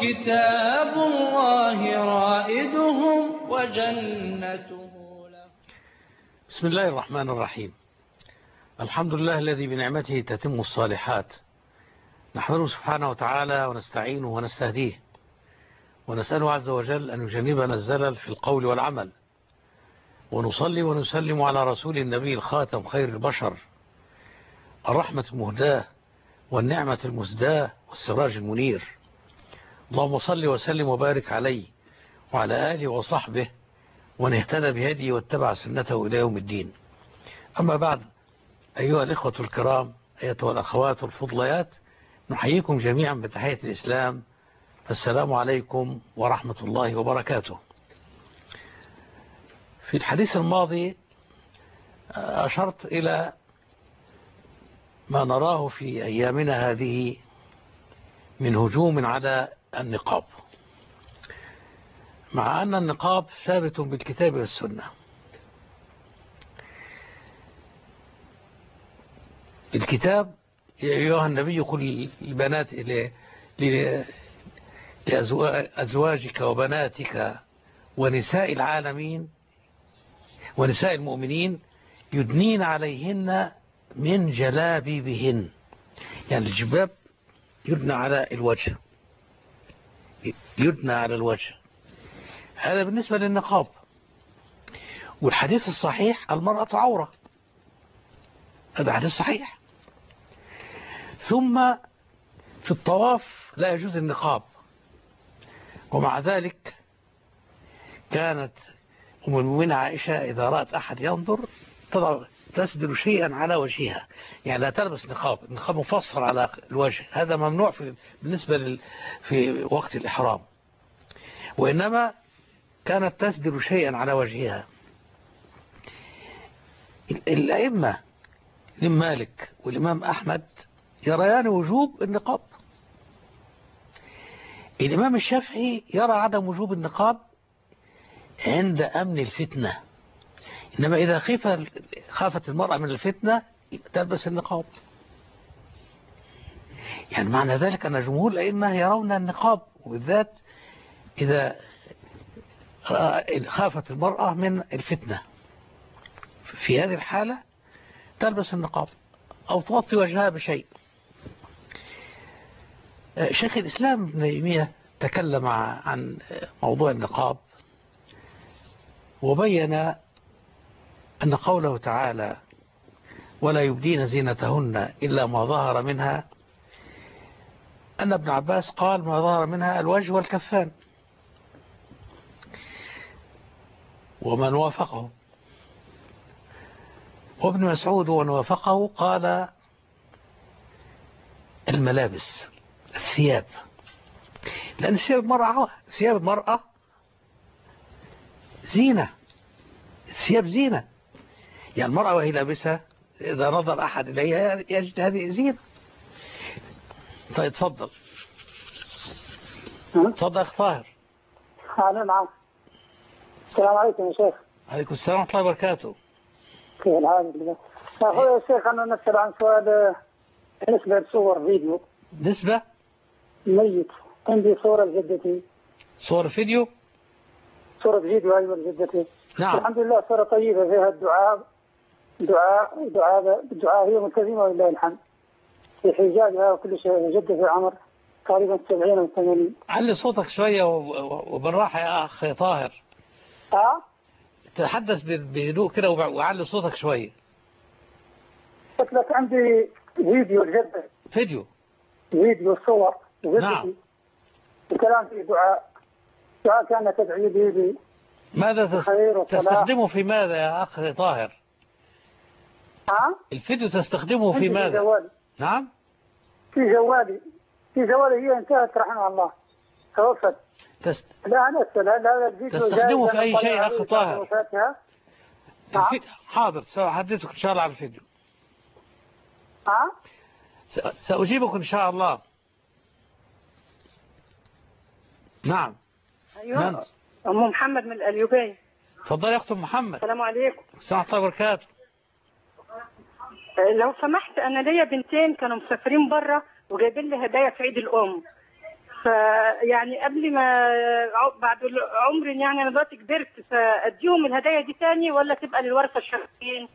كتاب الله رائدهم وجنته له. بسم الله الرحمن الرحيم. الحمد لله الذي بنعمته تتم الصالحات، نحمده سبحانه وتعالى ونستعينه ونستهديه، ونسأله عز وجل أن يجنبنا الزلل في القول والعمل، ونصلي ونسلم على رسول النبي الخاتم خير البشر، الرحمة المهداة والنعمة المسداة والسراج المنير. اللهم صل وسلم وبارك عليه وعلى آله وصحبه ومن اهتدى بهديه واتبع سنته إلى يوم الدين. أما بعد، أيها الإخوة الكرام، أيتها الأخوات الفضليات، نحييكم جميعا بتحية الإسلام، السلام عليكم ورحمة الله وبركاته. في الحديث الماضي أشرت إلى ما نراه في أيامنا هذه من هجوم على النقاب، مع أن النقاب ثابت بالكتاب والسنة. الكتاب: يا أيها النبي قل لبنات لأزواجك وبناتك ونساء العالمين ونساء المؤمنين يدنين عليهن من جلابيبهن. يعني الجباب يدنى على الوجه، يدنى على الوجه. هذا بالنسبة للنقاب. والحديث الصحيح: المرأة عورة. هذا حديث صحيح. ثم في الطواف لا يجوز النقاب، ومع ذلك كانت أم المؤمنين عائشة إذا رأت أحد ينظر تسدل شيئا على وجهها، يعني لا تلبس نقاب. النقاب مفصل على الوجه، هذا ممنوع بالنسبة في وقت الإحرام، وإنما كانت تسدل شيئا على وجهها. الأئمة الإمام مالك والإمام أحمد يريان وجوب النقاب. الإمام الشافعي يرى عدم وجوب النقاب عند أمن الفتنة، إنما إذا خافت المرأة من الفتنة تلبس النقاب. يعني معنى ذلك أن جمهور الأئمة يرون النقاب، وبالذات إذا خافت المرأة من الفتنة، في هذه الحالة تلبس النقاب أو تغطي وجهها بشيء. شيخ الإسلام ابن تيمية تكلم عن موضوع النقاب، وبين أن قوله تعالى: ولا يبدين زينتهن إلا ما ظهر منها، أن ابن عباس قال ما ظهر منها الوجه والكفان، ومن وافقه. وابن مسعود ومن وافقه قال الملابس، الثياب، لأن ثياب المرأة زينة. الثياب زينة، يعني المرأة وهي لابسة إذا نظر أحد إليها يجد هذه زينة. طيب تفضل. تفضل أخ طاهر. نعم. السلام عليكم يا شيخ. عليكم السلام ورحمة الله وبركاته. كيف الحال؟ أخوي يا شيخ، أنا نسأل عن سؤال بالنسبة لصور فيديو. نسبة ميت عندي صورة لجدتي. صور فيديو؟ صورة فيديو، أيوة، لجدتي. نعم. الحمد لله صورة طيبة فيها الدعاء هي ملتزمة ولله الحمد في حجابها وكل شيء. جدتي في عمر تقريبا 70 أو 80. علي صوتك شوية وبالراحة يا أخ طاهر. تحدث بهدوء كده وعلي صوتك شوية. قلت لك عندي فيديو لجدتي. فيديو صور جدتي. نعم. وكلام في دعاء كانت تدعي به. ماذا تستخدمه في ماذا يا أخ طاهر؟ الفيديو تستخدمه في ماذا؟ في جوالي. نعم. في جوالي هي انتهت رحمها الله، توفت. لا أنا أسأل هذا الفيديو تستخدمه في أي شيء يا أخ طاهر؟ حاضر، سأحدثك إن شاء الله على الفيديو. سأجيبك إن شاء الله. نعم. أيوة. أم محمد من الأليوبية. تفضل يا أخت محمد. السلام عليكم. السلام عليكم وبركاته. لو سمحت، أنا ليا بنتين كانوا مسافرين برا وجايبين لي هدايا في عيد الأم. فيعني قبل ما بعد عمر، يعني انا دلوقتي كبرت، فاديهم الهدايا دي تاني ولا تبقى للورثه الشرعيين؟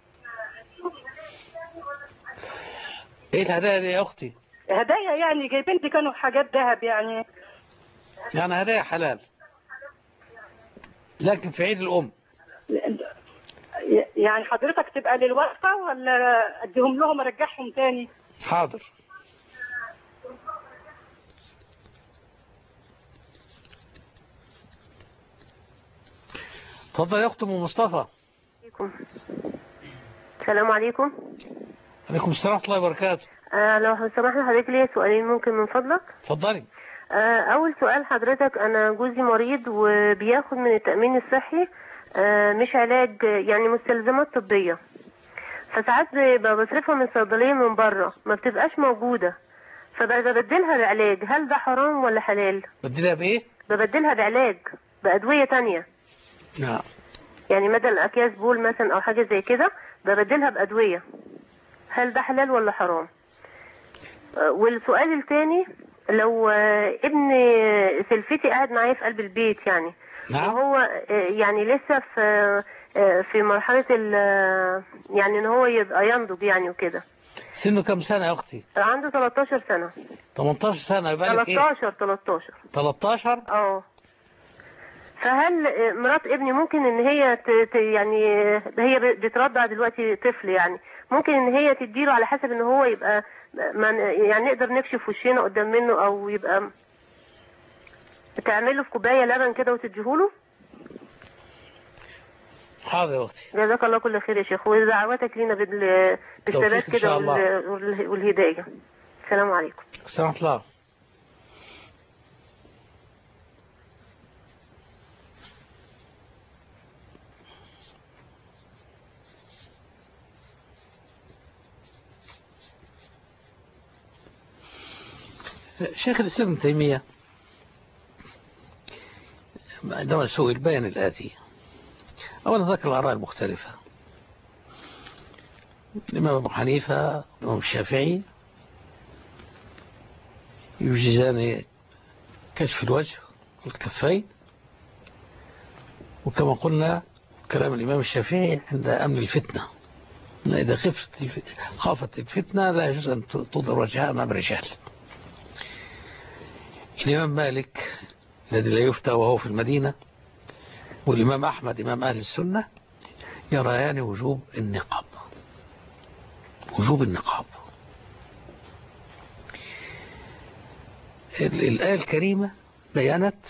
ايه الهدايا دي يا اختي؟ هدايا يعني جايبين لي كانوا حاجات ذهب يعني هدايا حلال، لكن في عيد الام. يعني حضرتك تبقى للورثه ولا اديهم لهم ارجعهم تاني؟ حاضر. اتفضل يا اخت ام مصطفى. السلام عليكم. عليكم السلام ورحمه الله وبركاته. لو سمحت حضرتك ليا سؤالين ممكن من فضلك؟ اتفضلي. اول سؤال حضرتك، انا جوزي مريض وبياخد من التأمين الصحي مش علاج، يعني مستلزمات طبية، فساعات بصرفها من الصيدلية من بره ما بتبقاش موجودة، فببدلها بعلاج. هل ده حرام ولا حلال؟ بدلها بايه؟ ببدلها بعلاج بأدوية تانية. نعم. يعني بدل اكياس بول مثلا او حاجة زي كده ببدلها بأدوية. هل ده حلال ولا حرام؟ والسؤال الثاني، لو ابن سلفتي قاعد معايا في قلب البيت يعني، نعم. وهو يعني لسه في مرحلة يعني ان هو يبقى ينضج يعني وكده. سنه كم سنة يا اختي؟ عنده 13 سنة. 18 سنة يبقى لك ايه؟ 13. اه. فهل مرات ابني ممكن ان هي يعني هي بترضع دلوقتي طفل، يعني ممكن ان هي تديله على حسب ان هو يبقى يعني نقدر نكشف وشينا قدام منه، او يبقى تعمله في كوبايه لبن كده وتديهوله؟ حاضر يا اختي. جزاك الله كل خير يا شيخ، ودعواتك لينا بالثبات كده والهدايه. السلام عليكم. السلام عليكم. شيخ الإسلام ابن تيمية عندما سئل بيان الآتي. أولا ذكر الآراء المختلفة. الإمام أبو حنيفة الإمام الشافعي يوجدان كشف الوجه والكفين، وكما قلنا كلام الإمام الشافعي عند أمن الفتنة، إذا خافت الفتنة لا يجوز أن تضر وجهها أمام الرجال. الإمام مالك الذي لا يفتى وهو في المدينة، والإمام أحمد إمام أهل السنة يريان وجوب النقاب. الآية الكريمة بيانت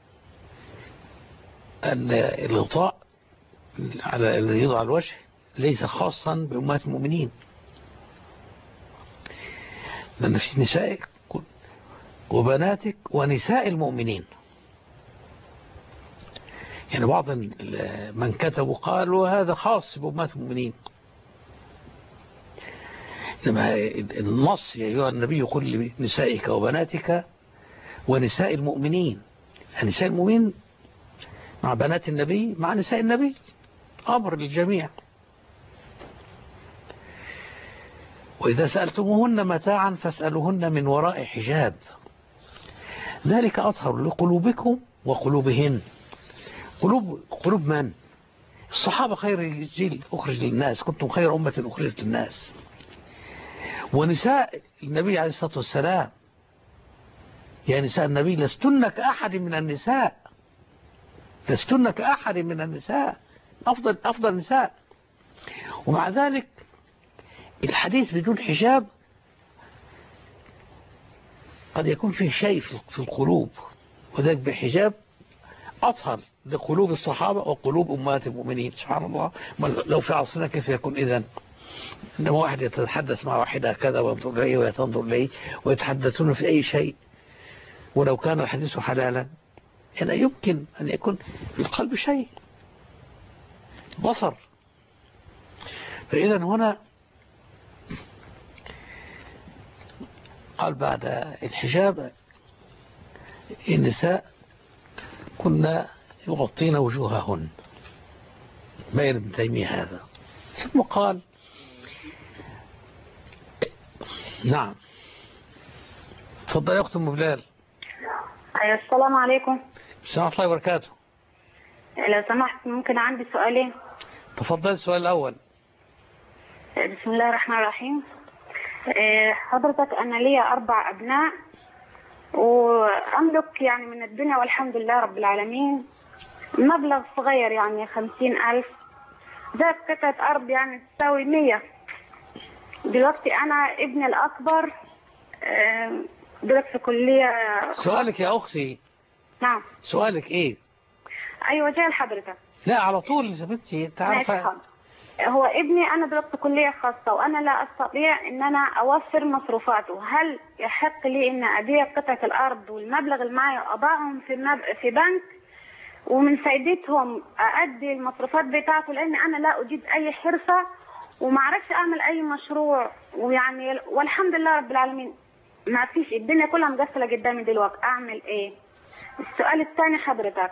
أن الغطاء على الذي يضع الوجه ليس خاصا بأمهات المؤمنين، لأن في نسائك وبناتك ونساء المؤمنين. يعني بعض من كتبوا قالوا هذا خاص بأمهات المؤمنين، لما النص يا أيها النبي قل لنسائك وبناتك ونساء المؤمنين. نساء المؤمنين مع بنات النبي مع نساء النبي، أمر للجميع. وإذا سألتموهن متاعا فاسألوهن من وراء حجاب، ذلك أطهر لقلوبكم وقلوبهن. قلوب من؟ الصحابة خير جيل أخرج للناس، كنتم خير أمة أخرجت للناس. ونساء النبي عليه الصلاة والسلام، يا نساء النبي لستن كأحد من النساء، لستن كأحد من النساء، أفضل نساء. ومع ذلك الحديث بدون حجاب قد يكون فيه شيء في القلوب، وذلك بحجاب أطهر لقلوب الصحابة وقلوب أمهات المؤمنين. سبحان الله، لو في عصرنا كيف يكون إذن؟ إنما واحد يتحدث مع واحدة كذا وينظر إليه ويتنظر إليه ويتحدثون في أي شيء، ولو كان الحديث حلالا يعني يمكن أن يكون في القلب شيء بصر. فإذا هنا قال بعد الحجاب النساء كنا يغطين وجوههن، بين ابن تيمية هذا. ثم قال نعم. تفضل يا أخت أم بلال. السلام عليكم. السلام ورحمة الله وبركاته. لو سمحت ممكن عندي سؤالين. تفضل. السؤال الأول. بسم الله الرحمن الرحيم. حضرتك أنا لي 4 أبناء وأملك يعني من الدنيا والحمد لله رب العالمين مبلغ صغير يعني 50,000 ذات قطعة أرض يعني تساوي 100. دلوقتي أنا ابني الأكبر دلوقتي في كلية. سؤالك يا أختي. نعم. سؤالك إيه؟ أيوة جاي لحضرتك. لا على طول يا بنتي أنت عارفة. هو ابني أنا دلوقتي كلية خاصة وأنا لا أستطيع إن أنا أوفر مصروفاته. هل يحق لي إن أبيع قطعة الأرض والمبلغ اللي معي أضعهم في بنك ومن فائدتهم أؤدي المصروفات بتاعته، لأن أنا لا أجيد أي حرفة وما أعرفش أعمل أي مشروع ويعني والحمد لله رب العالمين ما فيش، الدنيا كلها مقفلة قدامي دلوقتي، أعمل إيه؟ السؤال الثاني حضرتك،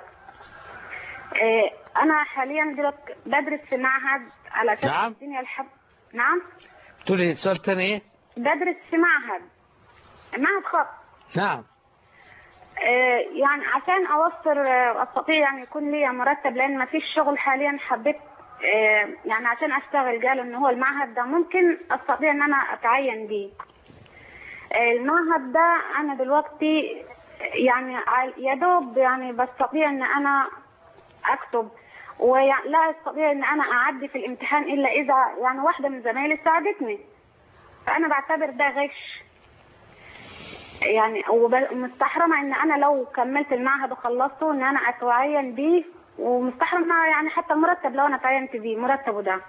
أنا حاليا دلوقتي بدرس في معهد على أساس نعم. الدنيا نعم. تقولي السؤال الثاني إيه؟ بدرس في معهد خاص. نعم. يعني عشان أوفر أستطيع يعني يكون لي مرتب لأن ما فيش شغل حاليا، حبيت يعني عشان أشتغل قالوا إن هو المعهد ده ممكن أستطيع إن أنا أتعين بيه. المعهد ده أنا دلوقتي يعني يا دوب يعني بستطيع إن أنا أكتب ولا أستطيع إن أنا أعدي في الامتحان إلا إذا يعني واحدة من زمايلي ساعدتني، فأنا بعتبر ده غش يعني، ومستحرمة إن أنا لو كملت المعهد وخلصته إن أنا أتعين بيه، ومستحرمة يعني حتى المرتب لو أنا تعينت بيه مرتبه ده.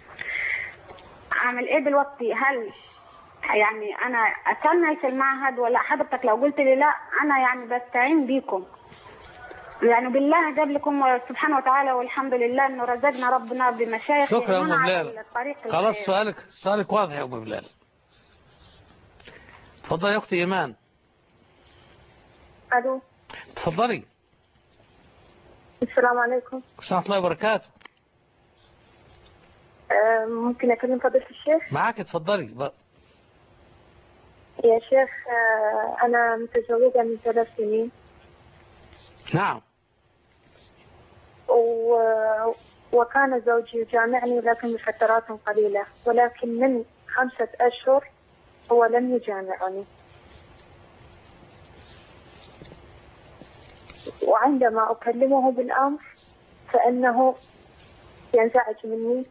أعمل إيه دلوقتي؟ هل يعني أنا أكمل في المعهد ولا حضرتك لو قلت لي لا أنا يعني بستعين بيكم يعني بالله قبلكم سبحانه وتعالى والحمد لله إنه رزقنا ربنا بمشايخ. شكرا يا أم بلال. خلاص سؤالك واضح يا أم بلال. تفضلي يا أختي إيمان. ألو. تفضلي. السلام عليكم. ورحمة الله وبركاته. ممكن أكلم فضيلة الشيخ؟ معاك تفضلي. يا شيخ أنا متزوجة من 3 سنين. نعم. وكان زوجي يجامعني لكن بفترات قليلة، ولكن من 5 أشهر هو لم يجامعني، وعندما أكلمه بالأمر فإنه ينزعج مني،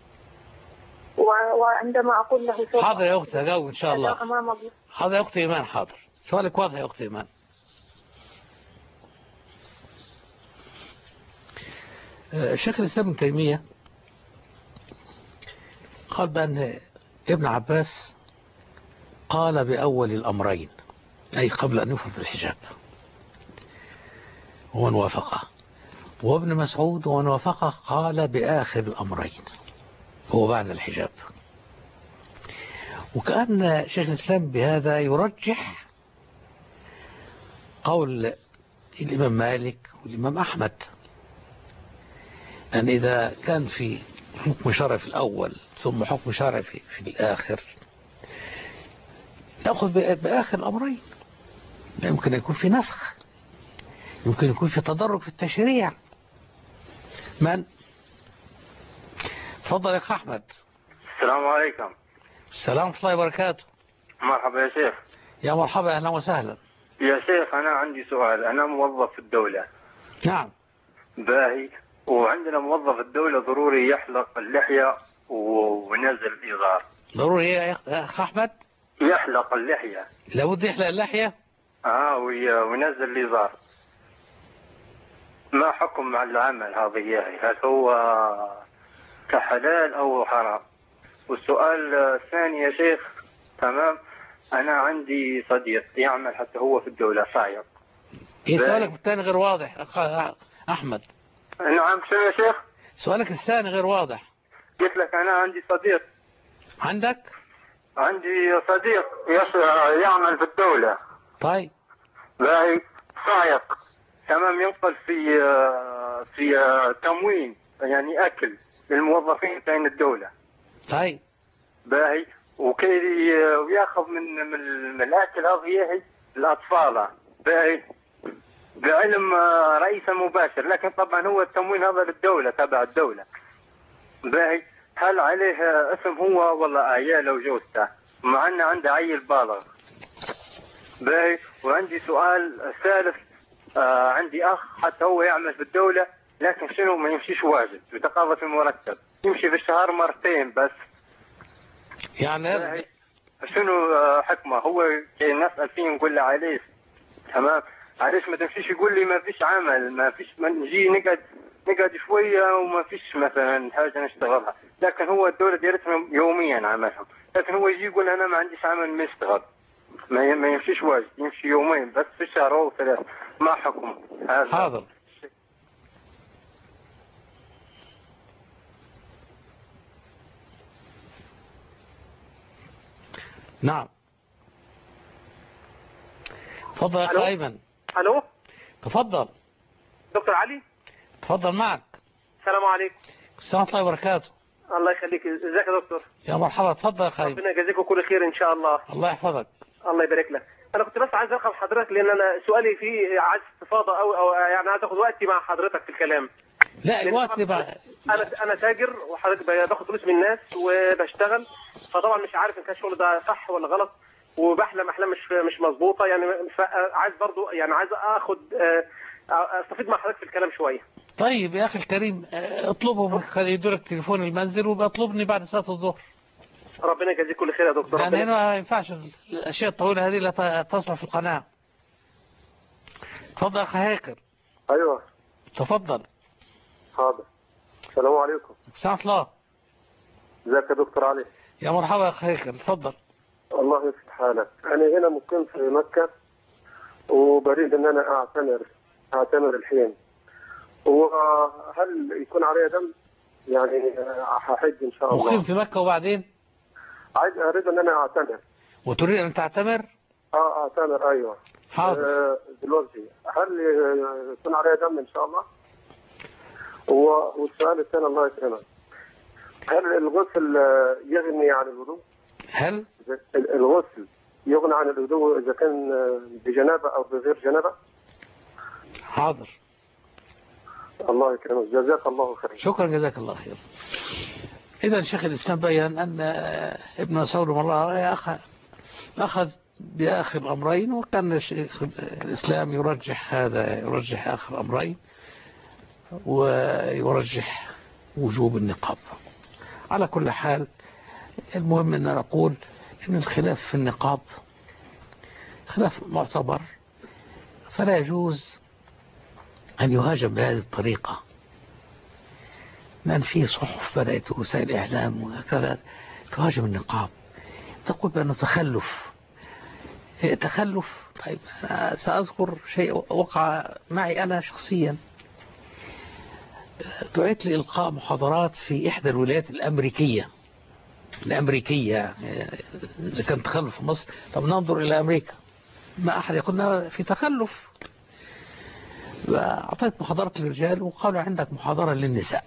وعندما أقول له حاضر يا أختي أجاوب إن شاء الله. أمام الله. حاضر يا أختي إيمان. حاضر. سؤالك واضح يا أختي إيمان. شيخ الإسلام ابن تيمية قال بأن ابن عباس قال بأول الأمرين، أي قبل أن يفرض الحجاب، ومن وافقه، وابن مسعود ومن وافقه قال بآخر الأمرين هو بعد الحجاب. وكأن شيخ الإسلام بهذا يرجح قول الإمام مالك والإمام أحمد، أن إذا كان في حكم شرعي في الأول ثم حكم شرعي في الآخر نأخذ بآخر الأمرين. يمكن يكون في نسخ، يمكن يكون في تدرج في التشريع. من؟ تفضل يا أخ أحمد. السلام عليكم. السلام ورحمة الله وبركاته. مرحبا يا شيخ. يا مرحبا، أهلا وسهلا. يا شيخ أنا عندي سؤال. أنا موظف في الدولة. نعم. باهي. وعندنا موظف الدولة ضروري يحلق اللحية وينزل الإزار. ضروري إيه يا أخ أحمد؟ يحلق اللحية. لابد يحلق اللحية؟ وينزل الإزار. ما حكم مع العمل هذه؟ هل هو كحلال أو حرام؟ والسؤال الثاني يا شيخ، تمام، أنا عندي صديق يعمل حتى هو في الدولة صايغ. إيه سؤالك الثاني غير واضح أخ أحمد؟ نعم شو يا شيخ؟ سؤالك الثاني غير واضح. قلت لك أنا عندي صديق. عندك؟ عندي صديق يعمل في الدولة. طيب. باهي صايغ، تمام، ينقل في تموين يعني أكل للموظفين بين الدولة. طيب. باهي. وياخذ من الأكل هذه الأطفال. باهي. بعلم رئيس مباشر، لكن طبعا هو التموين هذا للدولة تبع الدولة. باهي، هل عليه اسم هو ولا عياله وجوزته؟ مع أنه عنده عيل بالغ. باهي، وعندي سؤال ثالث. عندي أخ حتى هو يعمل في الدولة، لكن شنو ما يمشيش واجد بتقاضى المرتب، يمشي في الشهر مرتين بس. يعني شنو حكمه؟ هو نسأل فيه نقول له عليه تمام، علاش ما تمشيش؟ يقول لي ما فيش عمل، ما فيش، ما نجي نقعد شويه وما فيش مثلا حاجه نشتغلها، لكن هو الدوله ديرتهم يوميا عملهم، لكن هو يجي يقول انا ما عنديش عمل ما اشتغل، ما يمشيش واجد، يمشي يومين بس في الشهر او ثلاث. ما حكمه هذا؟ حاضر. نعم تفضل يا أخي أيمن. ألو تفضل دكتور علي. تفضل معك. السلام عليكم. السلام ورحمة الله وبركاته. الله يخليك، ازيك يا دكتور؟ يا مرحبا، تفضل يا أخي. ربنا يجازيكم كل خير إن شاء الله. الله يحفظك. الله يبارك لك. أنا كنت بس عايز أرقم حضرتك لأن أنا سؤالي فيه عايز استفاضة أو يعني عايز آخد وقتي مع حضرتك في الكلام. لا الوقت بقى. أنا تاجر وحضرتك باخد فلوس من الناس وبشتغل، فطبعا مش عارف إن كان الشغل ده صح ولا غلط، وبحلم أحلام مش مظبوطة يعني، عايز برضو يعني عايز آخد استفيد مع حضرتك في الكلام شوية. طيب يا أخي الكريم، اطلبهم يدورك تليفون المنزل وبطلبني بعد صلاة الظهر. ربنا يجازيك كل خير يا دكتور. يعني هنا ما ينفعش الأشياء الطويلة هذه لا تصلح في القناة. تفضل يا أخي هيكل. أيوة تفضل. حاضر. السلام عليكم. السلام الله. ازيك يا دكتور علي؟ يا مرحبا يا أخي هيكل، تفضل. الله يصلح حالك. أنا هنا مقيم في مكة وبريد إن أنا أعتمر الحين، وهل يكون علي دم؟ يعني هحج إن شاء الله. مقيم في مكة وبعدين؟ أريد إن أنا أعتمر. وتريد أن تعتمر؟ أعتمر أيوة. حاضر. دلوقتي هل يكون علي دم إن شاء الله؟ والسؤال الثاني الله يكرمك، هل الغسل يغني عن الوضوء؟ هل الغسل يغني عن الوضوء إذا كان بجنابة أو بغير جنابة؟ حاضر. الله يكرمك، جزاك الله خير. شكرا، جزاك الله خير. إذا شيخ الإسلام بيّن أن ابن مسعود مرة أخذ بآخر الأمرين، وكان شيخ الإسلام يرجح آخر الأمرين ويرجح وجوب النقاب. على كل حال المهم أن نقول أن الخلاف في النقاب خلاف معتبر، فلا يجوز أن يهاجم بهذه الطريقة، لأن في صحف بدأت وسائل إعلام وهكذا تهاجم النقاب، تقول بأنه تخلف. طيب أنا سأذكر شيء وقع معي أنا شخصيا. دعيت لإلقاء محاضرات في إحدى الولايات الأمريكية. إذا كان تخلف في مصر، طب ننظر إلى أمريكا، ما أحد يقولنا في تخلف. أعطيت محاضرات للرجال وقالوا عندك محاضرة للنساء.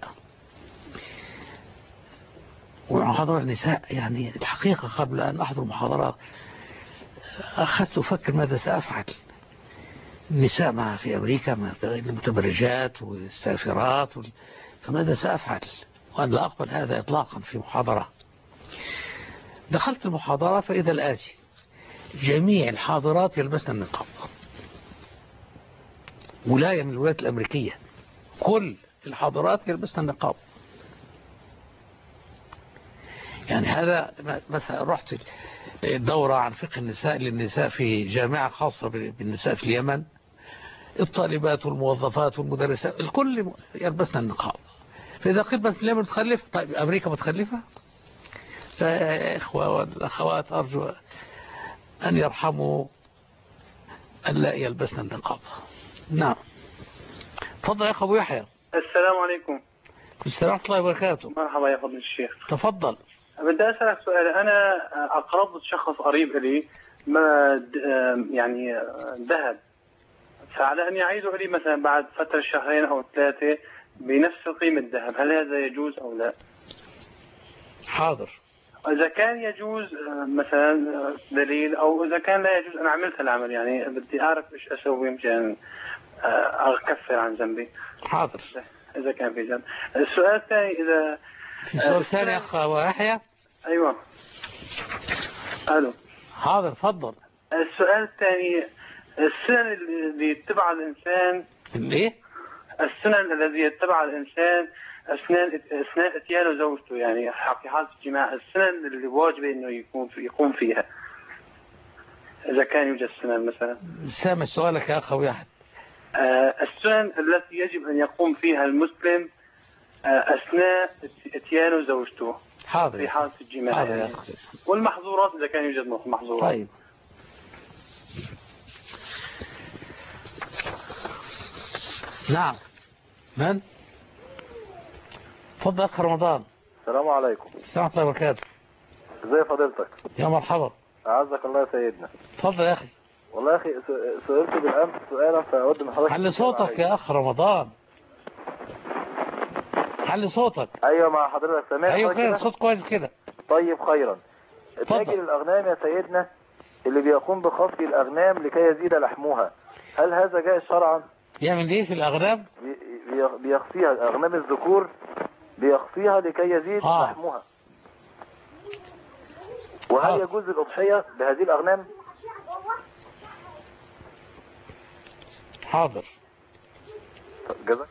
ومحاضرة للنساء يعني الحقيقة قبل أن أحضر محاضرات أخذت أفكر ماذا سأفعل. النساء مع في أمريكا المتبرجات والسافرات، فماذا سأفعل؟ وأن لا أقبل هذا إطلاقا في محاضرة. دخلت المحاضرة فإذا الآتي: جميع الحاضرات يلبسن النقاب، ولاية من الولايات الأمريكية كل الحاضرات يلبسن النقاب. يعني هذا مثلا رحت دورة عن فقه النساء للنساء في جامعة خاصة بالنساء في اليمن، الطالبات والموظفات والمدرسات الكل يلبسن النقاب. فإذا قلت بس اليمن متخلف، طيب أمريكا متخلفة؟ فإخوة والأخوات أرجو أن يرحموا أن لا يلبسن النقاب. نعم. تفضل يا أخو يحيى. السلام عليكم. السلام ورحمة الله وبركاته. مرحبا يا فضل الشيخ. تفضل. بدي أسألك سؤال. أنا أقرضت شخص قريب لي ما يعني ذهب، فعلى أن يعيده لي مثلا بعد فترة شهرين أو ثلاثة بنفس قيمة الذهب، هل هذا يجوز أو لا؟ حاضر. إذا كان يجوز مثلا دليل، أو إذا كان لا يجوز أنا عملت العمل، يعني بدي أعرف إيش أسوي مشان أكفر عن ذنبي. حاضر. إذا كان في ذنب. السؤال الثاني إذا في سؤال ثاني أخ يحيى؟ أيوة. ألو. حاضر تفضل. السؤال الثاني، السنن اللي يتبع الإنسان الايه؟ السنن الذي يتبع الإنسان أثناء إتيان زوجته، يعني في حالة الجماع، السنن اللي واجبة إنه يقوم فيها، إذا كان يوجد سنن مثلا. سامع سؤالك يا أخ أحد. السنن التي يجب أن يقوم فيها المسلم أثناء إتيان زوجته. حاضر. في حالة الجماع. حاضر يعني. يا أخي. والمحظورات إذا كان يوجد محظورات. طيب. نعم. من؟ تفضل أخ رمضان. السلام عليكم. السلام عليكم وبركاته. ازي فضيلتك؟ يا مرحبا. أعزك الله يا سيدنا. تفضل يا أخي. والله يا أخي سئلت بالأمس سؤالا فأود من حضرتك. حل صوتك يا أخ رمضان. حل صوتك. أيوة مع حضرتك سامعني. أيوة كده صوت كويس كده. طيب خيرا. تاجر الأغنام يا سيدنا اللي بيقوم بخفض الأغنام لكي يزيد لحمها، هل هذا جائز شرعا؟ يعمل ايه في الأغنام؟ بيخفيها الأغنام الذكور، بيخفيها لكي يزيد لحمها. وهل يجوز الأضحية بهذه الأغنام؟ حاضر. جزاك.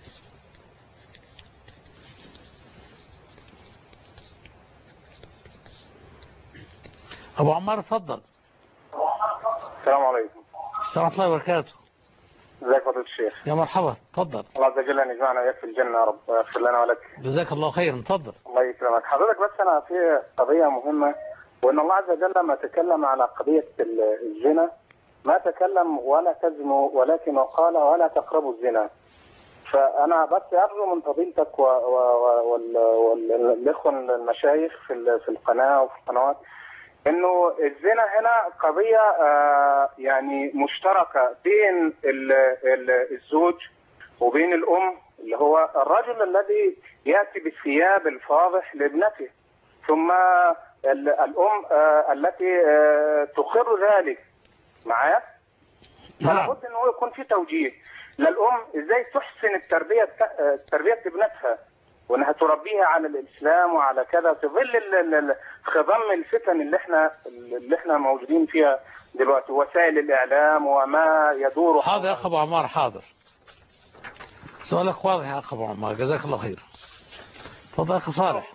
أبو عمار اتفضل. السلام عليكم. السلام ورحمة الله وبركاته. ازيك فضيلة الشيخ؟ يا مرحبا اتفضل. الله عز وجل ان يجمعنا وياك في الجنة يا رب، يغفر لنا ولك. جزاك الله خيرا. اتفضل. الله يكرمك حضرتك. بس انا في قضية مهمة، وان الله عز وجل لما تكلم على قضية الزنا ما تكلم ولا تزنوا، ولكن وقال ولا تقربوا الزنا. فانا بس ارجو من فضيلتك والاخوة المشايخ في القناة وفي القنوات انه الزنا هنا قضية يعني مشتركة بين الزوج وبين الام، اللي هو الرجل الذي يأتي بالثياب الفاضح لابنته، ثم الام التي تقر ذلك معايا. فلابد انه يكون في توجيه للام ازاي تحسن تربية ابنتها، وانها تربيها على الاسلام وعلى كذا في ظل خضم الفتن اللي احنا موجودين فيها دلوقتي، وسائل الاعلام وما يدور. حاضر يا اخ ابو عمار. حاضر. سؤالك واضح يا اخ ابو عمار، جزاك الله خير. تفضل يا اخ صالح.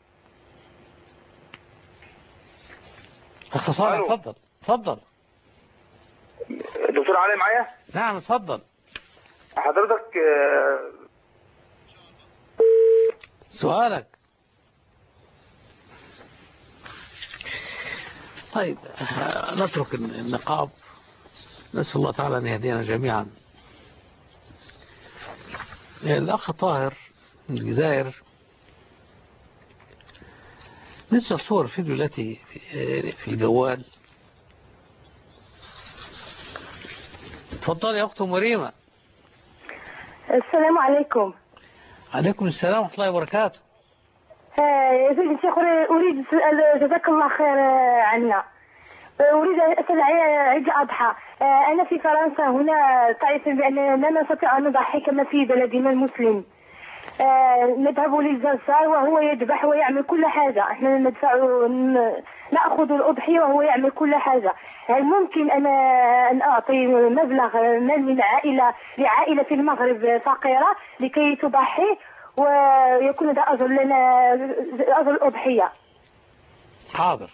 اخ صالح اتفضل. اتفضل. دكتور علي معايا؟ نعم اتفضل. حضرتك سؤالك. طيب نترك النقاب، نسأل الله تعالى أن يهدينا جميعا. الأخ طاهر من الجزائر نسمع صور الفيديو التي في الجوال. تفضل يا أخت مريمة. السلام عليكم. عليكم السلام ورحمة الله وبركاته. يا سيدي الشيخ، أريد سؤال جزاك الله خير عنا. أريد أن أسأل عيد الأضحى. أنا في فرنسا هنا، تعرف بأننا لا نستطيع أن نضحي كما في بلدنا المسلم. نذهب للجزار وهو يذبح ويعمل كل حاجة، احنا نأخذ الأضحية وهو يعمل كل حاجة. هل ممكن أن أعطي مبلغ مال من لعائلة في المغرب فقيرة لكي تضحي ويكون هذا أجر لنا، أجر الأضحية؟ حاضر.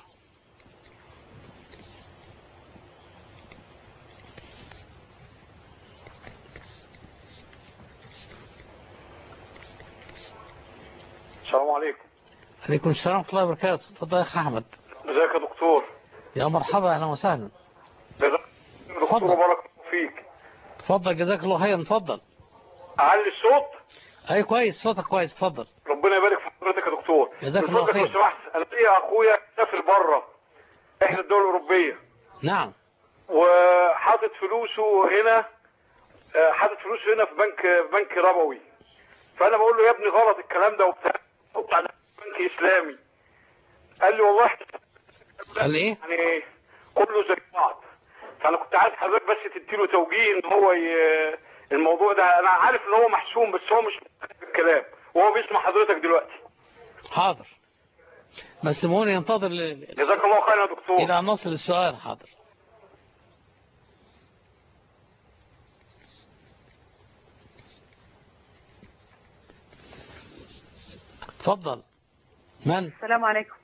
السلام عليكم. عليكم السلام ورحمة الله وبركاته. تفضل يا أخ أحمد. ازيك يا دكتور؟ يا مرحبا، أهلا وسهلا. دكتور بارك فيك. تفضل جزاك الله خيرا. تفضل. أعلي الصوت؟ أي كويس، صوتك كويس. تفضل. ربنا يبارك في حضرتك يا دكتور. جزاك الله خير. لو سمحت، أنا ليا أخويا سافر بره إحدى الدول الأوروبية. نعم. وحاطط فلوسه هنا، في بنك ربوي. فأنا بقول له يا ابني غلط الكلام ده وبتاع بنك إسلامي. قال لي والله قال إيه؟ يعني كله زي بعض. فانا كنت عايز حضرتك بس تديله توجيه ان هو الموضوع ده، انا عارف ان هو محسوم بس هو مش الكلام وهو بيسمع حضرتك دلوقتي. حاضر، بس مهون ينتظر جزاك الله خير يا دكتور الى ان نصل السؤال. حاضر. تفضل. من؟ السلام عليكم.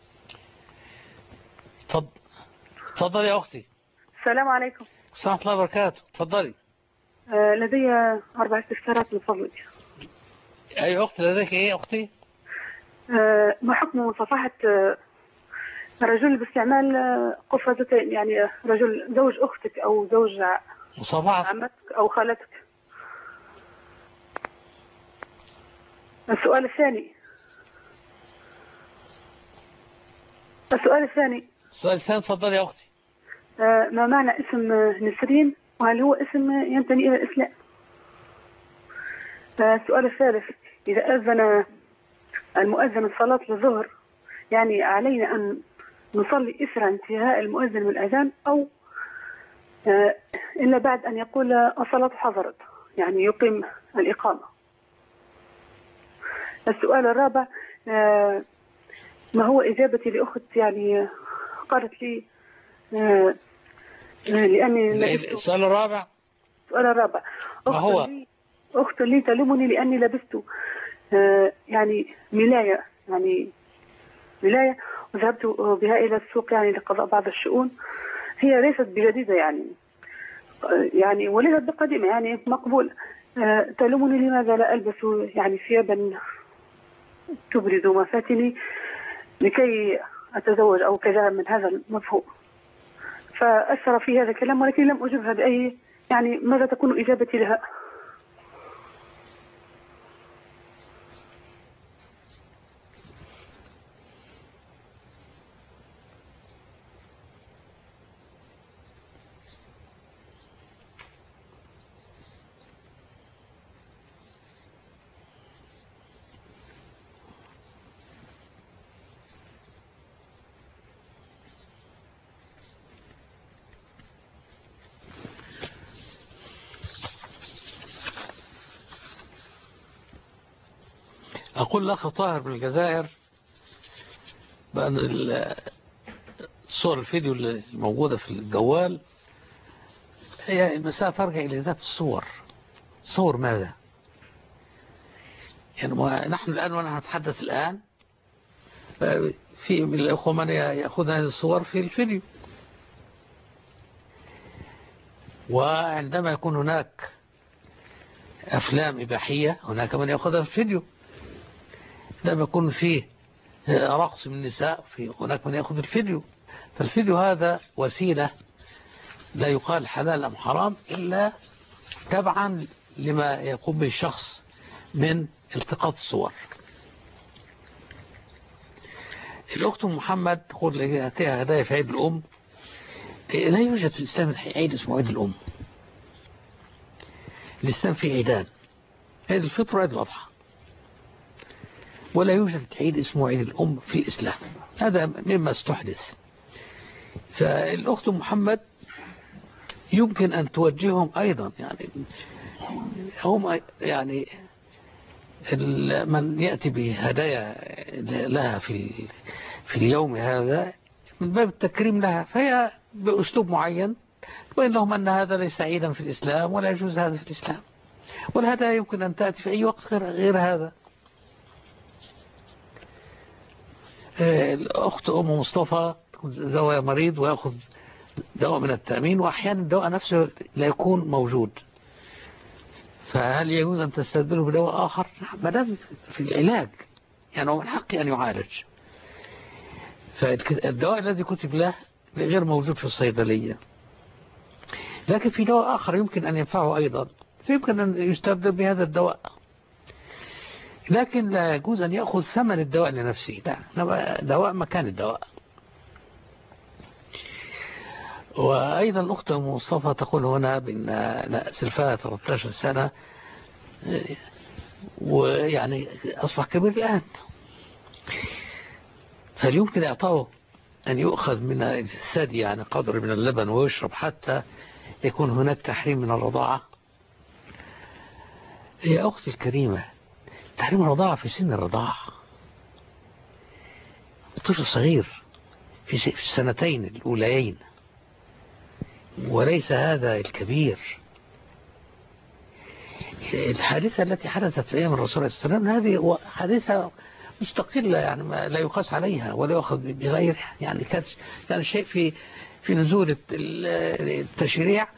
تفضل يا اختي. السلام عليكم. ورحمة الله وبركاته. تفضلي. لدي 4 استفسارات من فضلك. اي اختي، لديك ايه اختي؟ ما حكم مصافحة رجل باستعمال قفازتين، يعني رجل زوج اختك او زوج مصافحة عمتك او خالتك؟ السؤال الثاني تفضلي يا اختي. ما معنى اسم نسرين، وهل هو اسم ينتمي الى الاسلام؟ السؤال الثالث، اذا اذن المؤذن صلاة الظهر يعني علينا ان نصلي اثر انتهاء المؤذن من الاذان، او الا بعد ان يقول الصلاة حضرت، يعني يقيم الاقامة؟ السؤال الرابع، ما هو إجابتي لأخت يعني قالت لي لأني السؤال الرابع ما هو؟ أخت لي تلومني لأني لبست يعني ملاية وذهبت بها إلى السوق يعني لقضاء بعض الشؤون. هي ليست بجديدة يعني وليست بقديمة، يعني مقبول. تلومني لماذا لا ألبس يعني ثيابا تبرز مفاتني لكي أتزوج أو كذا من هذا المفهوم. فأثر في هذا الكلام، ولكن لم أجبها بأي، يعني ماذا تكون إجابتي لها؟ أقول الأخ طاهر من الجزائر بأن صور الفيديو اللي موجودة في الجوال هي المسألة ترجع إلى ذات الصور. صور ماذا؟ يعني نحن الآن وأنا هتحدث الآن في من الأخوة من يأخذ هذه الصور في الفيديو، وعندما يكون هناك أفلام إباحية هناك من يأخذها في الفيديو. عندما يكون فيه رقص من النساء هناك من يأخذ الفيديو. فالفيديو هذا وسيلة لا يقال حلال أم حرام إلا تبعا لما يقوم به الشخص من التقاط الصور. الأخت محمد تقول لها هدايا في عيد الأم. لا يوجد في الإسلام عيد اسمه عيد الأم. الإسلام فيه عيدان، عيد الفطر وعيد الأضحى، ولا يوجد عيد اسمه عيد الأم في الإسلام. هذا مما استحدث. فالأخت محمد يمكن أن توجههم أيضا، يعني هم يعني من يأتي بهدايا لها في اليوم هذا من باب التكريم لها، فهي بأسلوب معين تبين لهم أن هذا ليس عيدا في الإسلام ولا يجوز هذا في الإسلام، والهدايا يمكن أن تأتي في أي وقت غير هذا. الأخت أم مصطفى زوجها مريض ويأخذ دواء من التأمين، وأحيانا الدواء نفسه لا يكون موجود، فهل يجوز أن تستبدله بدواء آخر؟ ما دام في العلاج يعني هو من حقه أن يعالج. فالدواء الذي كتب له غير موجود في الصيدلية، لكن في دواء آخر يمكن أن ينفعه أيضا، فيمكن أن يستبدل بهذا الدواء، لكن لا يجوز أن يأخذ ثمن الدواء لنفسه، لا، دواء مكان الدواء. وأيضا الأخت مصطفى تقول هنا بأن سلفها 13 سنة ويعني أصبح كبير الآن، فهل يمكن إعطائه أن يؤخذ من الثدي يعني قدر من اللبن ويشرب حتى يكون هناك تحريم من الرضاعة؟ يا أختي الكريمة، تحريم الرضاعة في سن الرضاعة، طفل صغير في السنتين الأوليين، وليس هذا الكبير. الحادثة التي حدثت في أيام الرسول عليه السلام هذه حادثة مستقلة، يعني ما لا يقاس عليها ولا يأخذ بغيرها، يعني كان شيء في نزول التشريع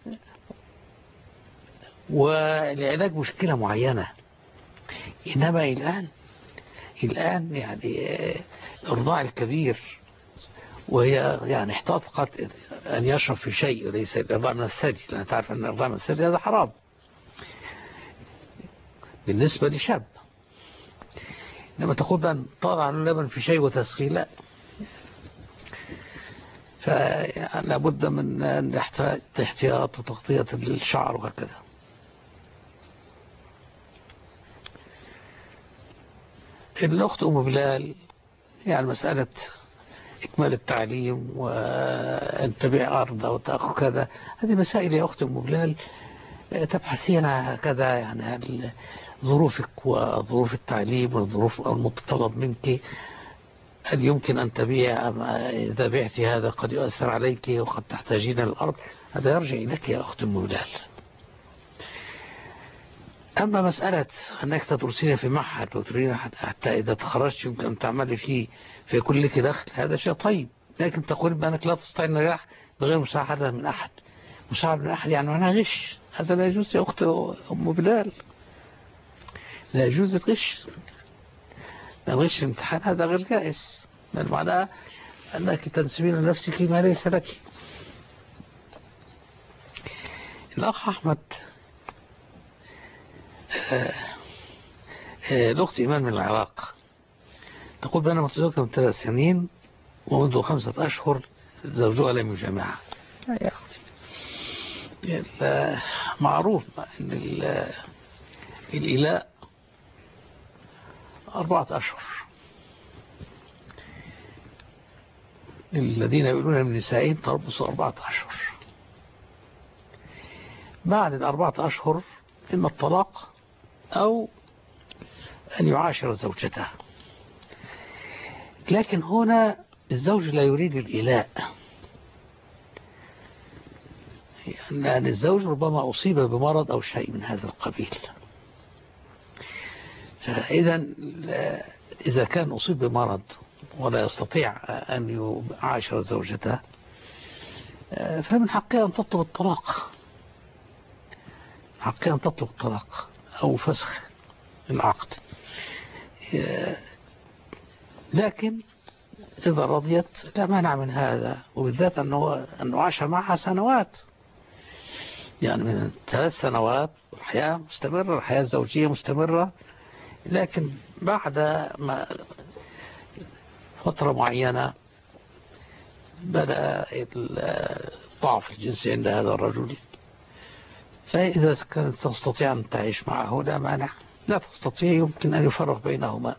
ولعلاج مشكلة معينة. إنما الآن يعني إرضاع الكبير، وهي يعني احتاطقت أن يشرب في شيء ليس الإرضاع من الثدي، لأن تعرف أن الإرضاع من الثدي هذا حرام بالنسبة لشاب. لما تقول بأن طالع اللبن في شيء وتسخين، لا، فلا بد من احتياط وتغطية الشعر وهكذا. الأخت أم بلال، يعني مسألة إكمال التعليم وأن تبيع أرض أو تأخذ كذا، هذه مسائل يا أخت أم بلال تبحثين هكذا، يعني ظروفك وظروف التعليم والظروف المتطلب منك، هل يمكن أن تبيع؟ إذا بعت هذا قد يؤثر عليك وقد تحتاجين الأرض، هذا يرجع إليك يا أخت أم بلال. أما مسألة أنك تدرسين في معهد وتريدين حتى إذا تخرجت يمكن أن تعملي فيه فيكون لك دخل، هذا شيء طيب، لكن تقول بأنك لا تستطيع النجاح بغير مساعدة من أحد. مساعدة من أحد يعني معناها غش، هذا لا يجوز يا أخت أم بلال، لا يجوز الغش. الغش الامتحان هذا غير جائز، بل معناه أنك تنسبين لنفسك ما ليس لك. الأخ أحمد، الأخت إيمان من العراق تقول بأنها متزوجة من 3 سنين ومنذ 5 أشهر زوجها لم يجامعها. يا أختي معروف أن الإلاء 4 أشهر، الذين يقولون من نسائهم تربصوا 4 أشهر، بعد 4 أشهر إما الطلاق أو أن يعاشر زوجته. لكن هنا الزوج لا يريد الإلاء، لأن الزوج ربما أصيب بمرض أو شيء من هذا القبيل، فإذا إذا كان أصيب بمرض ولا يستطيع أن يعاشر زوجته فمن حقها أن تطلب الطلاق، حقها أن تطلب الطلاق أو فسخ العقد. لكن إذا رضيت لا مانع من هذا، وبالذات أنه عاش معها سنوات، يعني من 3 سنوات، الحياة مستمرة، الحياة الزوجية مستمرة، لكن بعد ما فترة معينة بدأ الضعف الجنسي عند هذا الرجل، فإذا كانت تستطيع أن تعيش معه لا مانع، لا تستطيع يمكن أن يفرق بينهما.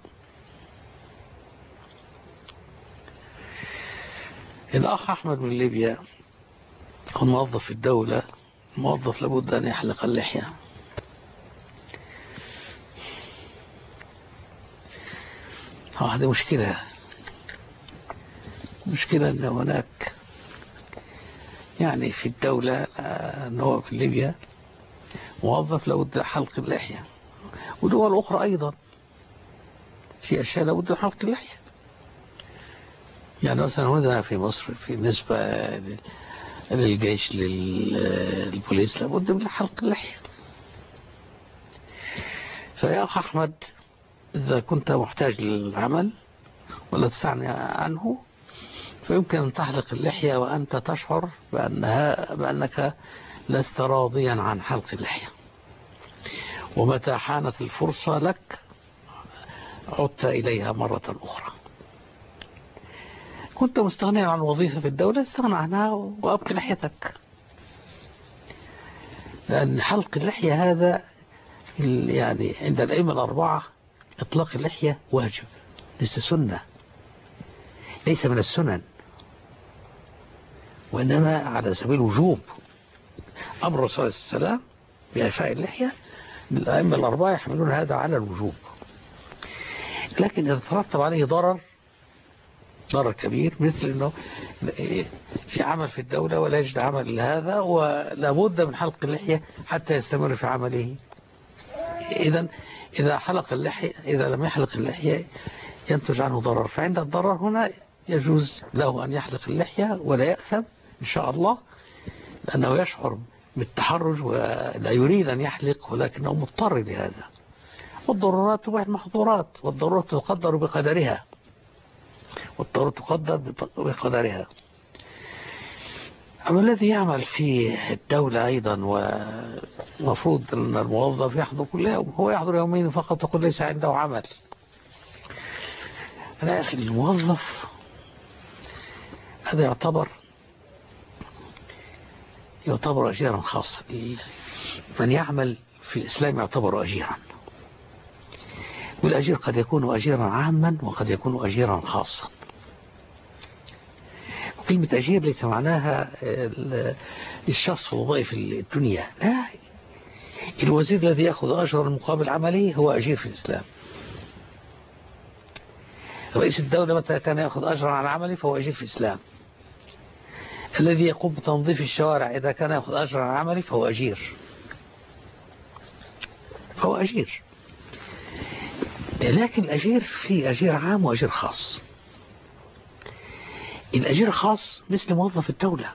الأخ أحمد من ليبيا هو موظف في الدولة، الموظف لابد أن يحلق اللحية. هذه مشكلة أن هناك يعني في الدولة أنه في ليبيا موظف لابد حلق اللحية، ودول أخرى أيضا في أشياء لابد حلق اللحية. يعني مثلا هنا في مصر في نسبة للجيش للبوليس لابد من حلق اللحية. فيا أخ أحمد، إذا كنت محتاج للعمل ولا تستغني عنه فيمكن أن تحلق اللحية وأنت تشعر بأنك لست راضيا عن حلق اللحية، ومتى حانت الفرصة لك عدت إليها مرة أخرى. كنت مستغنيا عن وظيفة في الدولة، استغنى عنها وأبقي لحيتك، لأن حلق اللحية هذا يعني عند الأئمة الأربعة إطلاق اللحية واجب، ليس سنة، ليس من السنن، وإنما على سبيل الوجوب. أمر الرسول عليه الصلاة والسلام بإعفاء اللحية، الأئمة الأربعة يحملون هذا على الوجوب. لكن إذا ترتب عليه ضرر كبير، مثل أنه في عمل في الدولة ولا يجد عمل لهذا ولا بد من حلق اللحية حتى يستمر في عمله، إذا حلق اللحية، إذا لم يحلق اللحية ينتج عنه ضرر، فعند الضرر هنا يجوز له أن يحلق اللحية ولا يأثم إن شاء الله، لأنه يشعر بالتحرج ولا يريد أن يحلق ولكنه مضطر لهذا. والضرورات تبيح المحظورات، والضرورات تقدر بقدرها، أما الذي يعمل في الدولة أيضا ومفروض أن الموظف يحضر كل يوم، هو يحضر يومين فقط وقل ليس عنده عمل. لا يا أخي، الموظف هذا يعتبر أجيرا خاصا. من يعمل في الإسلام يعتبر أجيرا، والأجير قد يكون أجيرا عاما وقد يكون أجيرا خاصا. كلمة أجير ليس معناها الشخص الوظائف في الدنيا، لا، الوزير الذي يأخذ أجرا مقابل عمله هو أجير في الإسلام. رئيس الدولة متى كان يأخذ أجرا على عمله فهو أجير في الإسلام. الذي يقوم بتنظيف الشوارع إذا كان يأخذ أجرا على عمله فهو أجير. لكن الأجير في أجير عام وأجير خاص. الأجير خاص مثل موظف الدولة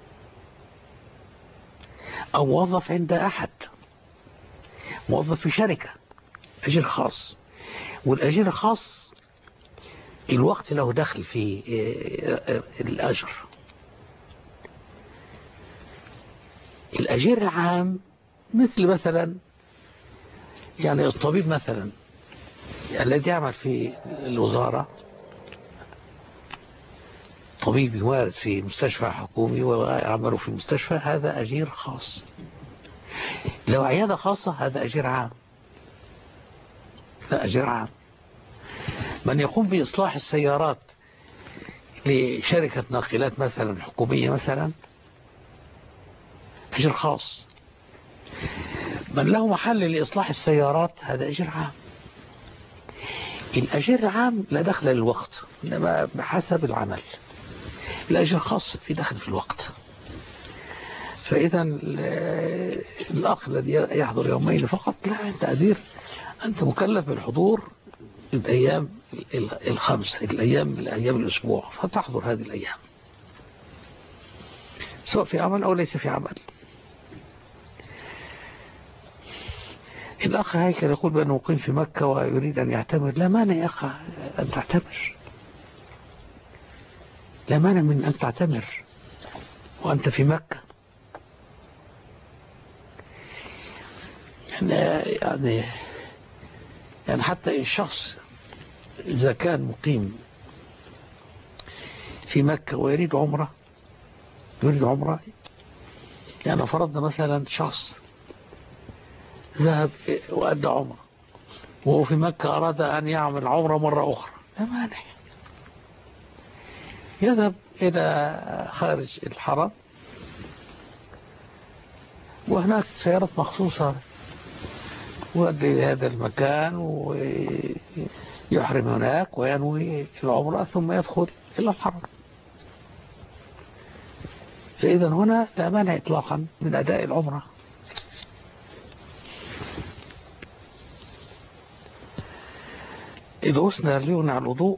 أو موظف عند أحد، موظف في شركة، أجير خاص. والأجير الخاص الوقت له دخل في الأجر. الأجير العام مثلا يعني الطبيب مثلا الذي يعمل في الوزارة، طبيب يوارد في مستشفى حكومي ويعمل في المستشفى، هذا أجير خاص. لو عيادة خاصة هذا أجير عام. لا، أجير عام. من يقوم بإصلاح السيارات لشركة ناقلات مثلا حكومية مثلا أجير خاص. من له محل لإصلاح السيارات هذا أجير عام. الأجير العام لا دخل للوقت، إنما بحسب العمل. الأجر خاص في دخل في الوقت. فإذا الأخ الذي يحضر يومين فقط، لا، أنت أدير، أنت مكلف بالحضور الأيام الخمس، الأيام الأسبوع، فتحضر هذه الأيام سواء في عمل أو ليس في عمل. الأخ هيكل يقول بأنه مقيم في مكة ويريد أن يعتمر. لا مانع يا أخ أن تعتمر، لا مانع من أن تعتمر وأنت في مكة. يعني حتى الشخص إذا كان مقيم في مكة ويريد عمرة، يعني فرضنا مثلا شخص ذهب وأدى عمرة وهو في مكة أراد أن يعمل عمرة مرة أخرى، لا مانع، يذهب إلى خارج الحرم وهناك سيارات مخصوصة ويؤدي إلى هذا المكان ويحرم هناك وينوي العمرة ثم يدخل إلى الحرم. فإذا هنا لا مانع إطلاقا من أداء العمرة. إذا وصلنا ليغنى الوضوء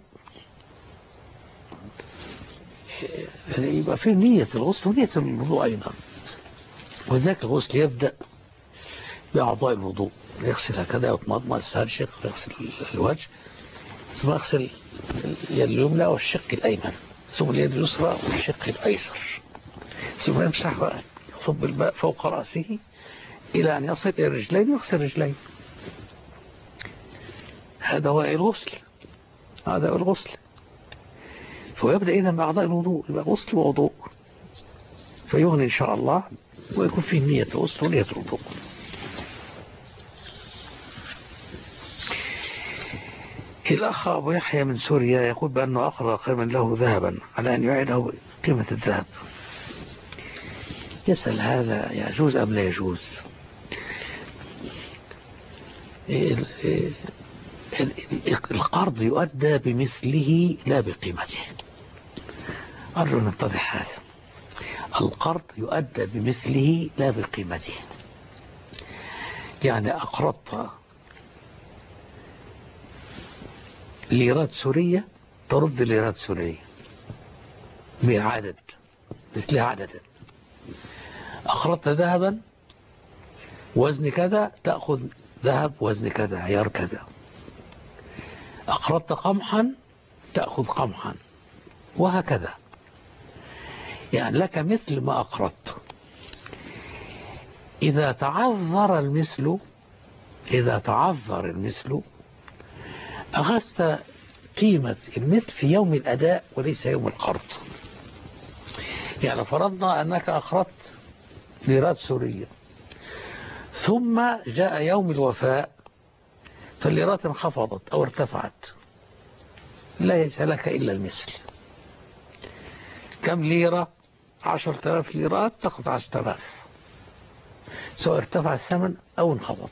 يبقى في نية الغسل ونية الوضوء أيضا، وذلك الغسل يبدأ بأعضاء الوضوء، يغسل هكذا ويتمضمض، يستنشق، يغسل الوجه، ثم يغسل اليد اليمنى والشق الأيمن، ثم اليد اليسرى والشق الأيسر، ثم يمسح يصب الماء فوق رأسه إلى أن يصل إلى الرجلين يغسل الرجلين. هذا هو الغسل. فيبدأ إذا بأعضاء الوضوء، يبقى غسل ووضوء، فيغني إن شاء الله ويكون فيه نية غسل ونية الوضوء. الأخ أبو يحيى من سوريا يقول بأنه أقرأ قيما له ذهبا على أن يعيده قيمة الذهب، يسأل هذا يجوز أم لا يجوز. القرض يؤدى بمثله لا بقيمته. أرجو أن نتضح هذا. القرض يؤدى بمثله لا بقيمته. يعني أقرضت ليرات سورية ترد ليرات سورية بعدد مثلها عددا. أقرضت ذهبا وزن كذا تأخذ ذهب وزن كذا عيار كذا. أقرضت قمحا تأخذ قمحا وهكذا. يعني لك مثل ما أقرضت. إذا تعذر المثل أخذت قيمة المثل في يوم الأداء وليس يوم القرض. يعني فرضنا أنك أقرضت ليرات سورية ثم جاء يوم الوفاء فالليرات انخفضت أو ارتفعت، ليس لك إلا المثل. كم ليرة؟ 10,000 ليرات تأخذ 10,000 سواء ارتفع الثمن أو انخفض.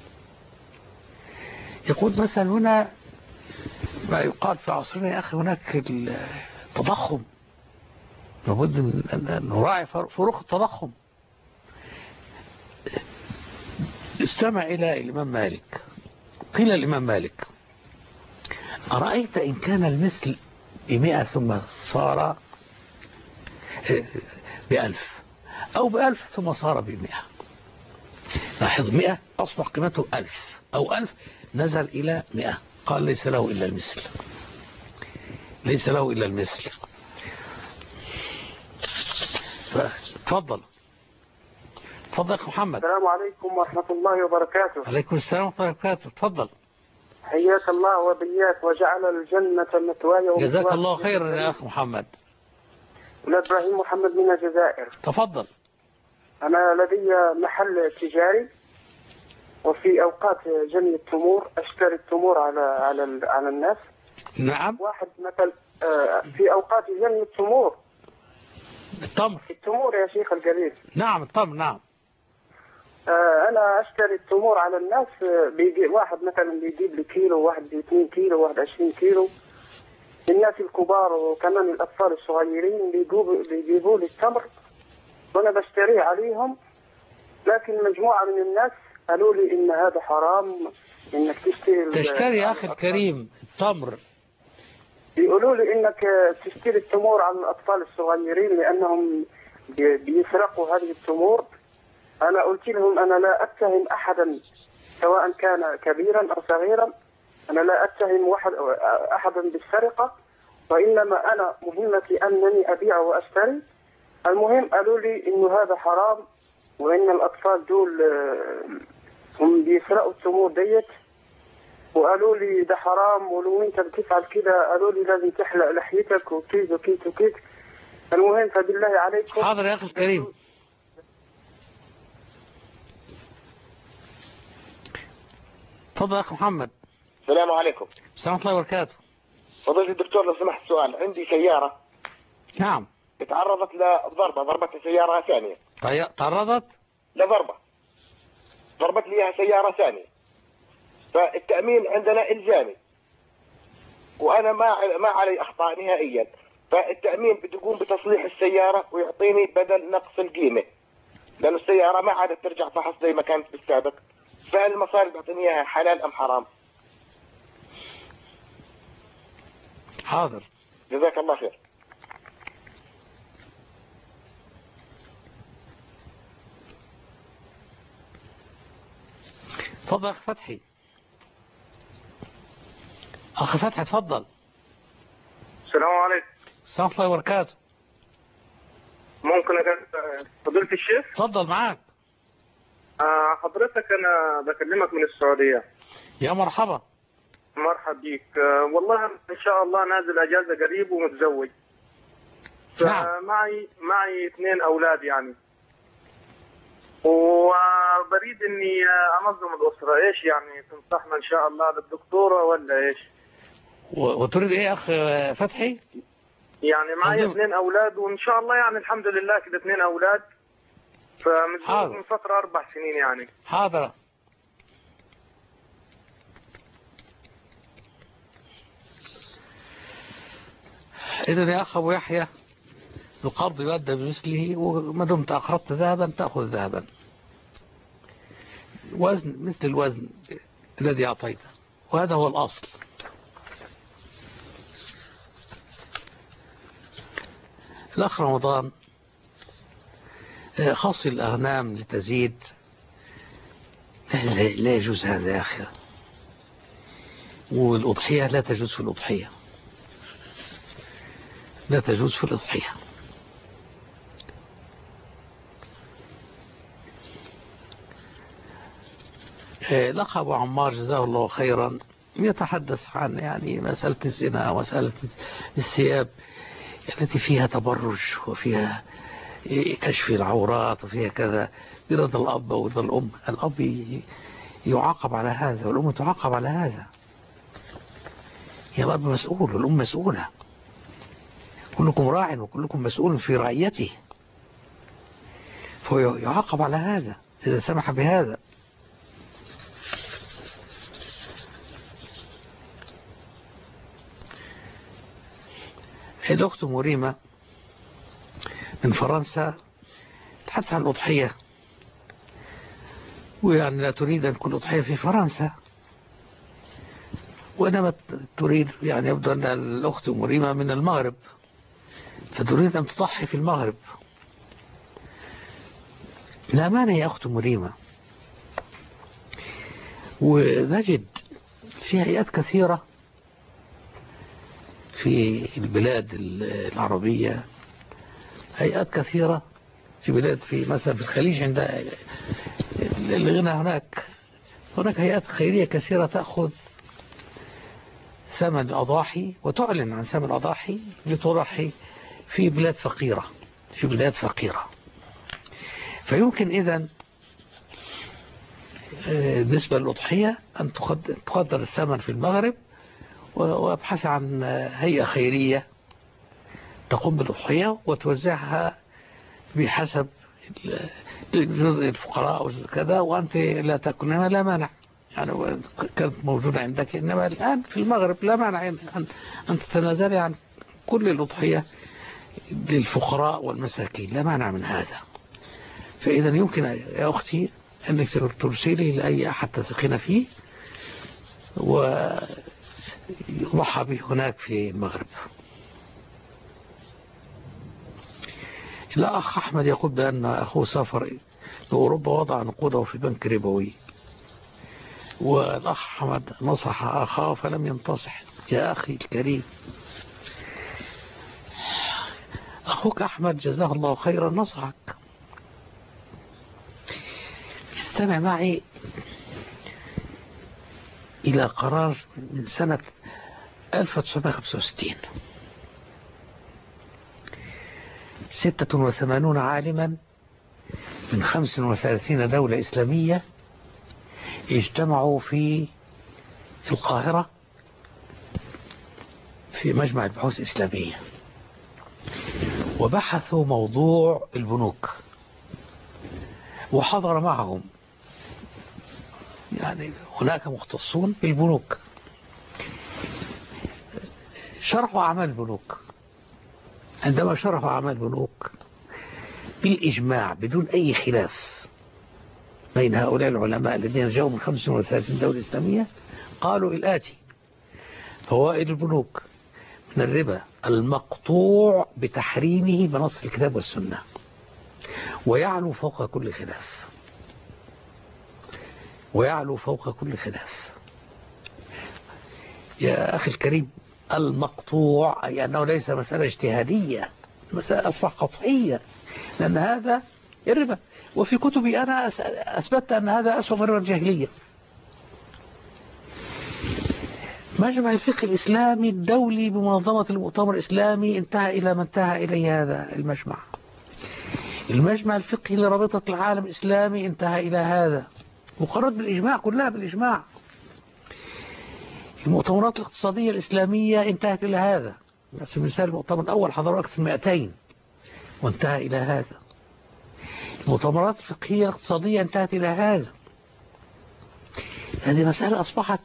يقول مثلا هنا ما يقال في عصرنا يا أخي هناك التضخم، لابد من أن نراعي فروق التضخم. استمع إلى الإمام مالك. قيل الإمام مالك: أرأيت إن كان المثل ب100 ثم صار ب1000 أو ب1000 ثم صار ب100. لاحظ 100 أصبح قيمته 1000 أو 1000 نزل إلى 100. قال ليس له إلا المثل. ليس له إلا المثل. تفضل تفضل يا محمد. السلام عليكم ورحمة الله وبركاته. عليكم السلام ورحمة الله وبركاته. تفضل. حياك الله وبياك وجعل الجنة مثواي. جزاك الله خيرا يا أخ محمد. أنا إبراهيم محمد من الجزائر. تفضل. أنا لدي محل تجاري، وفي أوقات جني التمور أشتري التمور على الناس. نعم. واحد مثل في أوقات جني التمور. التمور يا شيخ الجليل. نعم التمر. نعم. أنا أشتري التمور على الناس. بيجي واحد مثلا بيجيب لي كيلو، واحد ب2 كيلو، واحد 20 كيلو. الناس الكبار وكمان الأطفال الصغيرين بيجيبوا لي التمر وأنا بشتريه عليهم. لكن مجموعة من الناس قالوا لي إن هذا حرام إنك تشتري يا أخي الكريم التمر. بيقولوا لي إنك تشتري التمور على الأطفال الصغيرين لأنهم بيسرقوا هذه التمور. أنا قلت لهم أنا لا أتهم أحدا سواء كان كبيرا أو صغيرا. أنا لا أتهم أحدا بالسرقة، وإنما أنا مهمتي أنني أبيع وأشتري. المهم قالوا لي إنه هذا حرام وإن الأطفال دول هم بيسرقوا التمور ديت، وقالوا لي ده حرام ولو أنت بتفعل كده قالوا لي لازم تحلق لحيتك وكيد وكيد وكيد. المهم فبالله عليكم. حاضر يا أخي الكريم. تفضل يا أخي محمد. السلام عليكم. السلام ورحمة الله وبركاته. فضيلة الدكتور لو سمحت سؤال. عندي سيارة. نعم. تعرضت لضربة، ضربت سيارة ثانية. تعرضت لضربة، ضربت لي سيارة ثانية. فالتأمين عندنا إلزامي وأنا ما علي أخطاء نهائيا. فالتأمين بده يقوم بتصليح السيارة ويعطيني بدل نقص القيمة، لأن السيارة ما عادت ترجع فحص زي ما كانت بالسابق. فهل المصاري بيعطيني إياها حلال أم حرام؟ حاضر. جزاك الله خير. تفضل أخي فتحي. أخي فتحي تفضل. السلام عليكم. السلام ورحمة الله وبركاته. ممكن فضيلة الشيخ؟ تفضل معاك. حضرتك أنا بكلمك من السعودية. يا مرحبا. مرحبا بيك. والله إن شاء الله نازل أجازة قريب ومتزوج. معي 2 أولاد يعني، وبريد إني أنظم الأسرة. إيش يعني تنصحنا إن شاء الله للدكتورة ولا إيش؟ وتريد إيه أخ فتحي؟ يعني معي 2 أولاد وإن شاء الله يعني الحمد لله كده 2 أولاد. فمتزوج من فترة 4 سنين يعني. حاضر. إذن يا أخ أبو يحيى القرض يؤدى بمثله، وما دمت أقرضت ذهبا تأخذ ذهبا، وزن مثل الوزن الذي أعطيته، وهذا هو الأصل. الأخ رمضان خاص الأغنام لتزيد، لا يجوز هذا يا أخي، والأضحية لا تجوز في الأضحية، لا تجوز في الأضحية. الأخ أبو عمار جزاه الله خيرا يتحدث عن يعني مسألة الزنا ومسألة الثياب التي فيها تبرج وفيها كشف العورات وفيها كذا برضا الأب ورضا الأم. الأب يعاقب على هذا والأم تعاقب على هذا. يا الأب مسؤول والأم مسؤولة، كلكم راع وكلكم مسؤول في رعيته، فهو يعاقب على هذا إذا سمح بهذا. الأخت مريمة من فرنسا تحدث عن الأضحية، ويعني لا تريد أن تكون أضحية في فرنسا، وإنما تريد يعني يبدو أن الأخت مريمة من المغرب فتريد أن تضحي في المغرب. لا مانع يا أخت مريمة، ونجد في هيئات كثيرة في البلاد العربية، هيئات كثيرة في بلاد في مثلا في الخليج عند الغنى، هناك هيئات خيرية كثيرة تأخذ ثمن الأضاحي وتعلن عن ثمن الأضاحي لتضحي في بلاد فقيرة، فيمكن إذن بالنسبة للأضحية أن تقدر الثمن في المغرب، وابحث عن هيئة خيرية تقوم بالأضحية وتوزعها بحسب جزء الفقراء وجزء كذا، وأنت لا تكون، لا مانع يعني كانت موجودة عندك، إنما الآن في المغرب لا مانع أن تتنازلي عن كل الأضحية للفقراء والمساكين، لا مانع من هذا. فإذا يمكن يا أختي أنك ترسلي لأي أحد تثقين فيه ويضحى به هناك في المغرب. الأخ أحمد يقول بأن أخوه سافر لأوروبا وضع نقوده في بنك ربوي، والأخ أحمد نصح أخاه فلم ينتصح. يا أخي الكريم، أخوك أحمد جزاه الله خيرا نصحك. استمع معي إلى قرار من سنة 1965، 86 عالما من 35 دولة إسلامية اجتمعوا في القاهرة في مجمع البحوث الإسلامية، وبحثوا موضوع البنوك، وحضر معهم يعني هناك مختصون بالبنوك، شرحوا أعمال البنوك. عندما شرحوا أعمال البنوك بالإجماع بدون أي خلاف بين هؤلاء العلماء الذين جاءوا من 35 دولة إسلامية، قالوا الآتي: فوائد البنوك من الربا المقطوع بتحريمه بنص الكتاب والسنة، ويعلو فوق كل خلاف، ويعلو فوق كل خلاف. يا أخي الكريم، المقطوع أي أنه ليس مسألة اجتهادية، مسألة أصبح قطعية، لأن هذا الربا. وفي كتبي أنا أثبت أن هذا أسوأ من الربا الجاهلية. مجمع الفقه الإسلامي الدولي بمنظمة المؤتمر الإسلامي انتهى إلى ما انتهى إليه هذا المجمع. المجمع الفقهي لرابطة العالم الإسلامي انتهى إلى هذا، مقررات بالإجماع، كلها بالإجماع. المؤتمرات الاقتصادية الإسلامية انتهت إلى هذا، بس مثال المؤتمر الأول حضروا أكثر من 200 وانتهى إلى هذا. المؤتمرات الفقهية الاقتصادية انتهت إلى هذا. هذه مسألة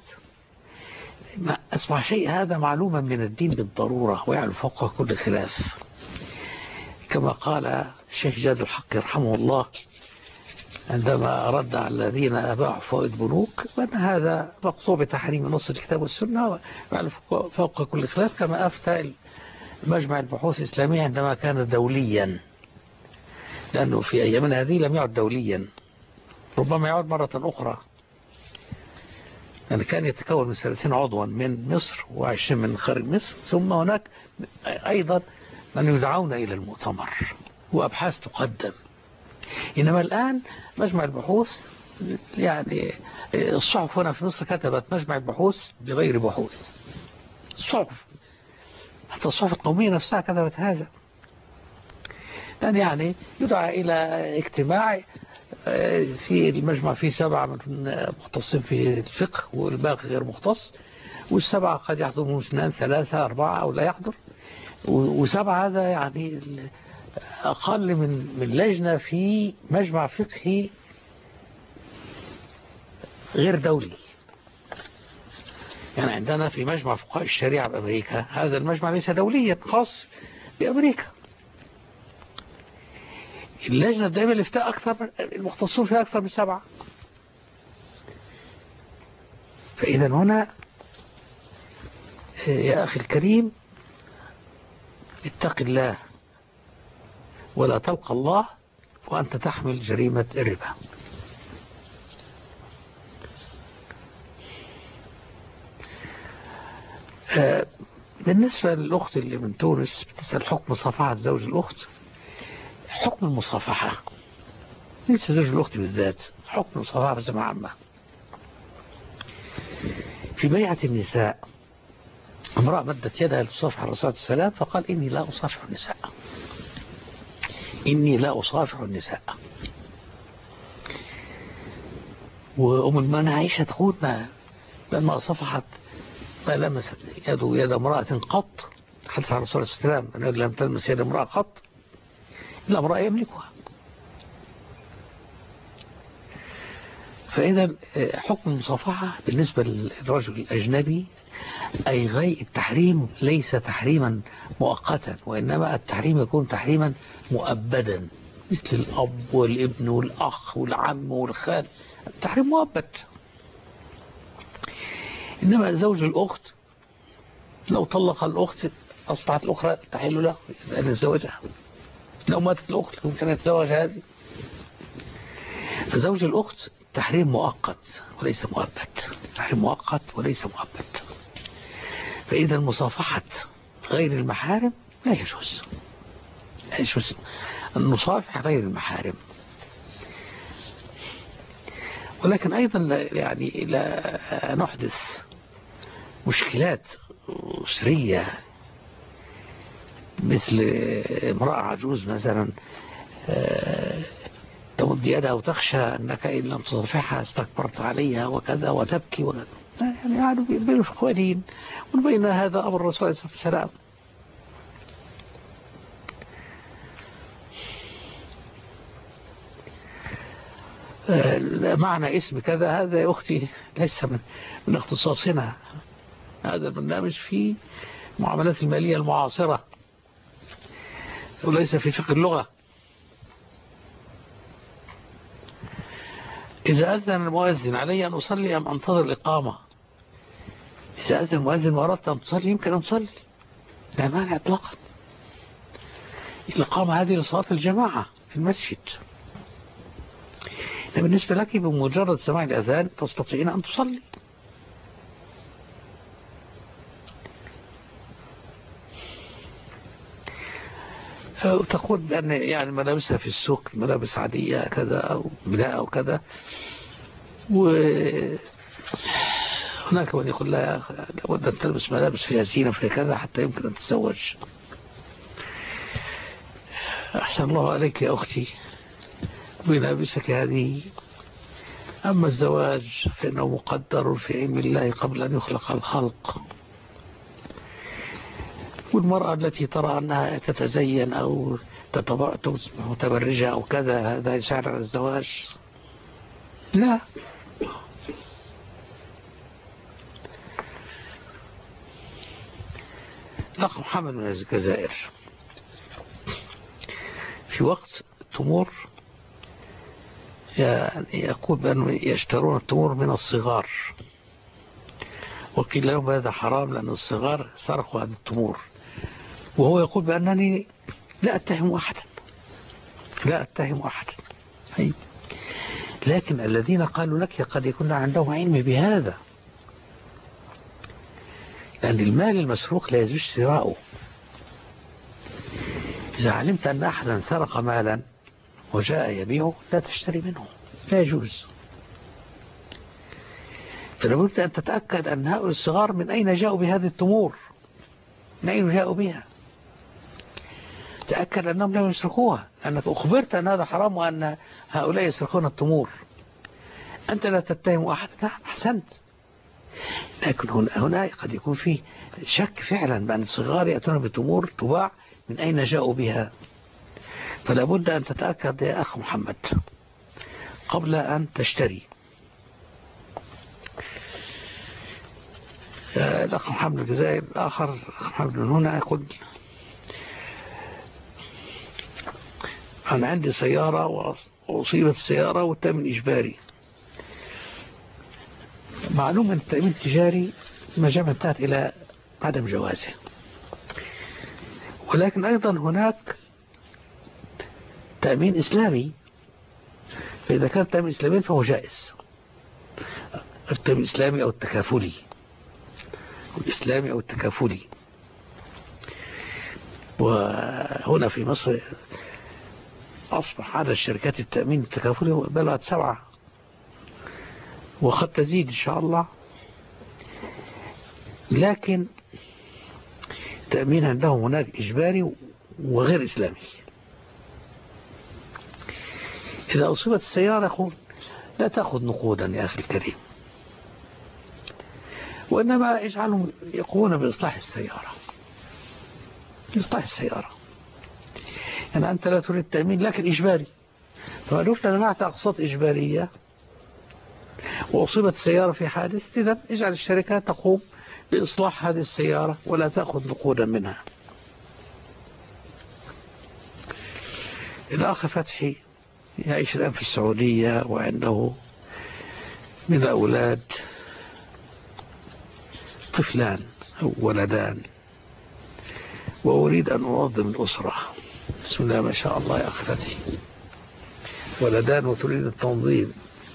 أصبح شيء هذا معلوما من الدين بالضرورة ويعلو فوق كل خلاف، كما قال الشيخ جاد الحق رحمه الله عندما رد على الذين أباعوا فوائد بنوك، وأن هذا مقطوع بتحريم نص الكتاب والسنة ويعلو فوق كل خلاف، كما أفتى مجمع البحوث الإسلامية عندما كان دوليا، لأنه في أيامنا هذه لم يعد دوليا، ربما يعود مرة أخرى، يعني كان يتكون من 30 عضوا من مصر و20 من خارج مصر، ثم هناك أيضا من يدعون إلى المؤتمر وأبحاث تقدم. إنما الآن مجمع البحوث، يعني الصحف هنا في مصر كتبت مجمع البحوث بغير بحوث، الصحف حتى الصحف القومية نفسها كتبت هذا، يعني يدعى إلى اجتماع في المجمع فيه 7 مختصين في الفقه والباقي غير مختص، وال7 قد يحضرون 2 3 4 أو لا يحضر، و7 هذا يعني أقل من لجنة في مجمع فقهي غير دولي. يعني عندنا في مجمع فقهاء الشريعة بأمريكا، هذا المجمع ليس دوليا، خاص بأمريكا. اللجنة الدائمة للإفتاء أكثر، المختصون فيها أكثر من 7. فإذا هنا يا أخي الكريم اتق الله ولا تلقى الله وأنت تحمل جريمة الربا. بالنسبة للأخت اللي من تونس بتسأل حكم مصافحة زوج الأخت، حكم المصافحة ليس زوج الأخت بالذات، حكم المصافحة بصفة عامة. في بيعة النساء امرأة مدت يدها لتصافح الرسول صلى الله عليه وسلم فقال إني لا أصافح النساء، إني لا أصافح النساء. وأم المؤمنين عائشة تقول ما صفحت، ما لمست يده يد امرأة قط، حدث عن الرسول صلى الله عليه وسلم أنه لم تلمس يد امرأة قط إلا امرأة يملكها. فإذا حكم المصافحة بالنسبة للرجل الأجنبي أي غير التحريم ليس تحريما مؤقتا، وإنما التحريم يكون تحريما مؤبدا، مثل الأب والابن والأخ والعم والخال، التحريم مؤبد. إنما زوج الأخت لو طلق الأخت أصبحت الأخرى تحل له أن يتزوجها، لو ماتت الأخت ممكن يتزوج هذه. فزوج الأخت تحريم مؤقت وليس مؤبد، تحريم مؤقت وليس مؤبد. فإذا مصافحة غير المحارم لا يجوز، لا يجوز أن نصافح غير المحارم. ولكن أيضا يعني لا نحدث مشكلات أسرية، مثل امرأة عجوز مثلا تمد يدها وتخشى أنك إن لم تصافحها استكبرت عليها وكذا وتبكي وكذا، يعني قالوا بينوا في قوانين، ونبين هذا أمر الرسول عليه الصلاة والسلام. معنى اسم كذا هذا يا أختي ليس من اختصاصنا، هذا البرنامج في معاملات المالية المعاصرة وليس في فقه اللغة. إذا أذن المؤذن علي أن أصلي أم أنتظر الإقامة؟ إذا أذن المؤذن وأردت أن تصلي يمكن أن تصلي، لا مانع إطلاقا. الإقامة هذه لصلاة الجماعة في المسجد، بالنسبة لك بمجرد سماع الأذان تستطيعين أن تصلي. وتقول بأن يعني ملابسها في السوق ملابس عادية كذا أو بلاء أو كذا، وهناك من يقول لا لابد أن تلبس ملابس فيها زينة فيها كذا حتى يمكن أن تتزوج. أحسن الله عليك يا أختي بملابسك هذه. أما الزواج فإنه مقدر في علم الله قبل أن يخلق الخلق، والمرأة التي ترى أنها تتزين أو تصبح متبرجة أو كذا هذا يساعد على الزواج؟ لا. الأخ محمد من الجزائر في وقت التمور يقول بأنهم يشترون التمور من الصغار، وقيل لهم هذا حرام لأن الصغار سرقوا هذا التمور، وهو يقول بأنني لا أتهم أحدا، لا أتهم أحدا. لكن الذين قالوا لك قد يكون عندهم علم بهذا، لأن المال المسروق لا يجوز شراؤه. إذا علمت أن أحدا سرق مالا وجاء يبيعه لا تشتري منه، لا يجوز. فلابد أن تتأكد أن هؤلاء الصغار من أين جاءوا بهذه التمور، من أين جاءوا بها، تأكد أنهم لم يسرقوها، لأنك أخبرت أن هذا حرام وأن هؤلاء يسرقون التمور. أنت لا تتهم أحدا، أحسنت. لكن هنا قد يكون فيه شك فعلا بأن الصغار يأتون بتمور تباع من أين جاءوا بها. فلا بد أن تتأكد يا أخ محمد قبل أن تشتري. الأخ محمد الجزائر الآخر، الأخ محمد من هنا يقول أنا عندي سيارة وأصيبت السيارة والتأمين إجباري. معلوم أن التأمين التجاري ما جاء انتهت إلى عدم جوازه، ولكن أيضا هناك تأمين إسلامي، فإذا كان تأمين إسلامي فهو جائز، التأمين الإسلامي أو التكافلي، الإسلامي أو التكافلي. وهنا في مصر أصبح عدد شركات التأمين التكافلي بلغت 7، وقد تزيد إن شاء الله. لكن التأمين عندهم هناك إجباري وغير إسلامي. إذا أصيبت السيارة يقول لا تأخذ نقودا يا أخي الكريم، وإنما اجعلهم يقومون بإصلاح السيارة، إصلاح السيارة. يعني أنت لا تريد التأمين لكن إجباري، فعرفت أن معك أقساط إجبارية وأصيبت السيارة في حادث، إذن اجعل الشركات تقوم بإصلاح هذه السيارة ولا تأخذ نقودا منها. الأخ فتحي يعيش الآن في السعودية وعنده من أولاد طفلان أو ولدان، وأريد أن أنظم الأسرة. بسم الله ما شاء الله يا أخ فتحي، ولدان وتريد التنظيم.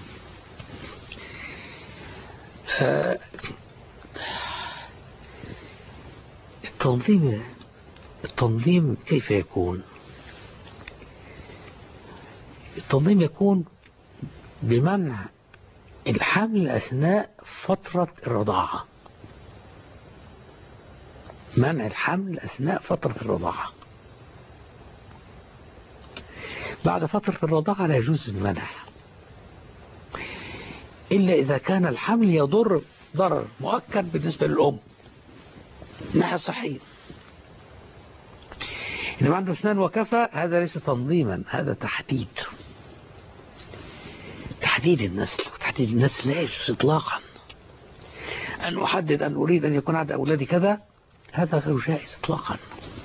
التنظيم كيف يكون؟ التنظيم يكون بمنع الحمل أثناء فترة الرضاعة، منع الحمل أثناء فترة الرضاعة. بعد فترة الرضاعة لا يجوز المنع، إلا إذا كان الحمل يضر ضرر مؤكد بالنسبة للأم من ناحية صحية. إنما عنده أسنان وكفى هذا ليس تنظيما، هذا تحديد النسل. تحديد النسل لا يجوز إطلاقا. أن أحدد أن أريد أن يكون عند أولادي كذا، هذا غير جائز إطلاقا.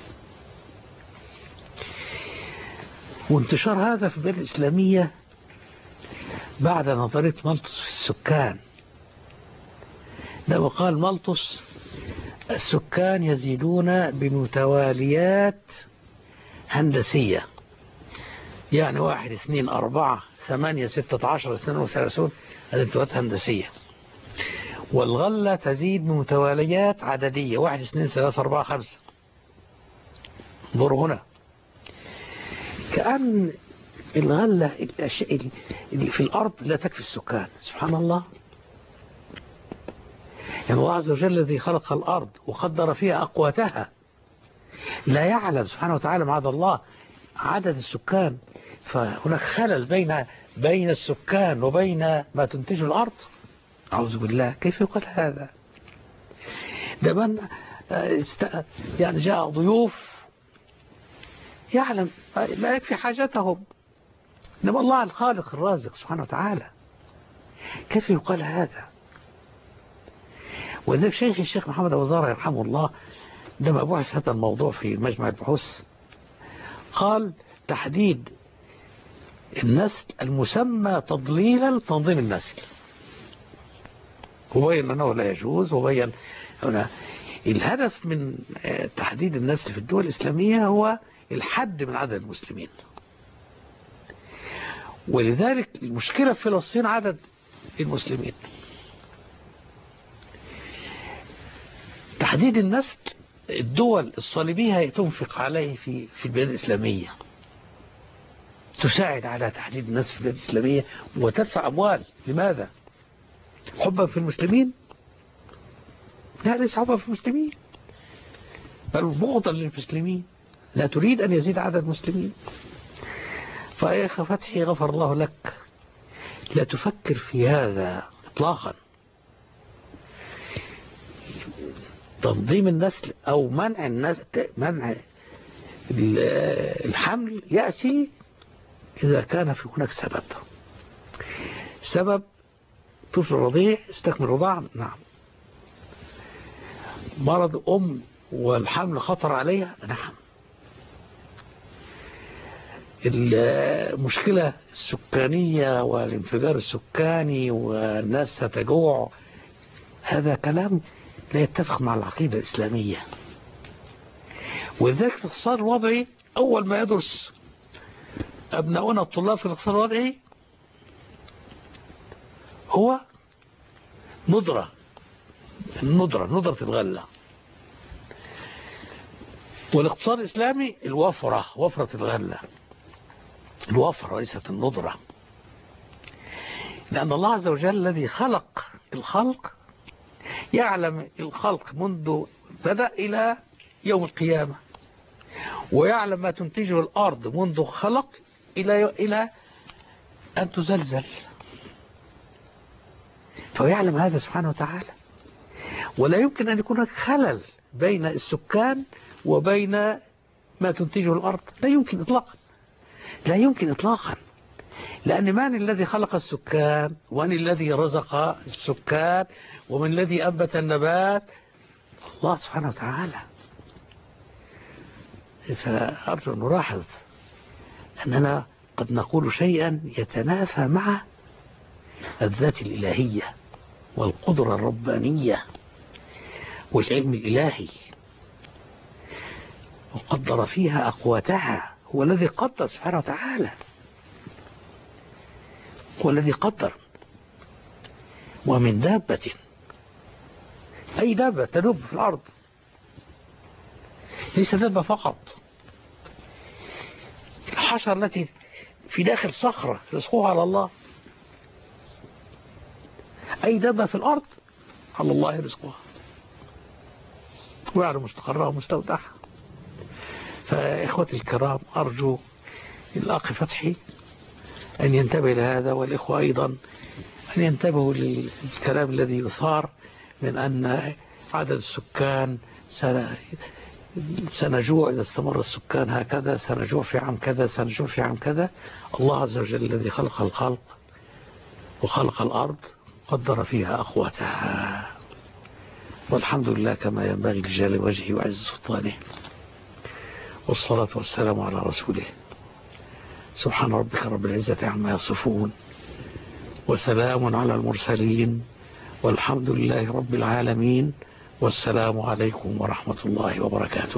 وانتشار هذا في البلاد الإسلامية بعد نظرية مالطوس في السكان، لما قال مالطوس السكان يزيدون بمتواليات هندسية، يعني 1 2 4 8 16 32 هذه متواليات هندسية، والغلة تزيد بمتواليات عددية 1 2 3 4 5. انظروا هنا، كأن الغلة الأشياء اللي في الأرض لا تكفي السكان. سبحان الله، يعني الله عز وجل الذي خلق الأرض وقدر فيها أقواتها لا يعلم سبحانه وتعالى معاذ الله عدد السكان، فهناك خلل بين السكان وبين ما تنتجه الأرض. أعوذ بالله، كيف يقال هذا؟ ده من يعني جاء ضيوف يعلم ما يكفي حاجتهم، إنما الله الخالق الرازق سبحانه وتعالى. كيف يقال هذا؟ وذلك الشيخ محمد أبو زهرة يرحمه الله عندما بحث هذا الموضوع في مجمع البحوث قال تحديد النسل المسمى تضليلا تنظيم النسل، وبين أنه لا يجوز، وبين هنا الهدف من تحديد النسل في الدول الإسلامية هو الحد من عدد المسلمين. ولذلك المشكلة في فلسطين عدد المسلمين. تحديد النسل الدول الصليبية تنفق عليه في البلاد الإسلامية، تساعد على تحديد النسل في البلاد الإسلامية وتدفع أموال. لماذا؟ حبا في المسلمين؟ لا، ليس حبا في المسلمين، بل بغضا للمسلمين، لا تريد أن يزيد عدد المسلمين. فيا أخي فتحي غفر الله لك، لا تفكر في هذا إطلاقا. تنظيم النسل أو منع الحمل يأتي إذا كان في هناك سبب طفل رضيع استكمل رضاعة، نعم. مرض والحمل خطر عليها، نعم. المشكلة السكانية والانفجار السكاني والناس ستجوع، هذا كلام لا يتفق مع العقيدة الإسلامية. ولذلك الاقتصاد الوضعي أول ما يدرس أبناؤنا الطلاب في الاقتصاد الوضعي هو ندرة الغلة. والاقتصاد الإسلامي وفرة الغلة، الوفرة وليست الندرة. لأن الله عز وجل الذي خلق الخلق يعلم الخلق منذ بدأ إلى يوم القيامة، ويعلم ما تنتجه الأرض منذ خلق إلى أن تزلزل، فيعلم هذا سبحانه وتعالى. ولا يمكن أن يكون هناك خلل بين السكان وبين ما تنتجه الأرض، لا يمكن إطلاقا. لأن من الذي خلق السكان، ومن الذي رزق السكان، ومن الذي أنبت النبات؟ الله سبحانه وتعالى. فأرجو أن نلاحظ أننا قد نقول شيئا يتنافى مع الذات الإلهية والقدرة الربانية والعلم الإلهي، وقدر فيها أقواتها. هو الذي قدر سبحانه وتعالى، هو الذي قدر. ومن دابة، أي دابة تدب في الأرض، ليس دابة فقط. الحشر التي في داخل صخرة رزقها على الله، أي دابة في الأرض على الله رزقها ويعلم مستقرها ومستودعها. فإخوتي الكرام، أرجو الأخ فتحي أن ينتبه لهذا، والإخوة أيضا أن ينتبهوا للكلام الذي يثار من أن عدد السكان سنجوع إذا استمر السكان هكذا، سنجوع في عام كذا، سنجوع في عام كذا. الله عز وجل الذي خلق الخلق وخلق الأرض قدر فيها أقواتها، والحمد لله كما ينبغي لجلال وجهه وعز سلطانه، والصلاة والسلام على رسوله. سبحان ربك رب العزة عما يصفون، وسلام على المرسلين، والحمد لله رب العالمين، والسلام عليكم ورحمة الله وبركاته.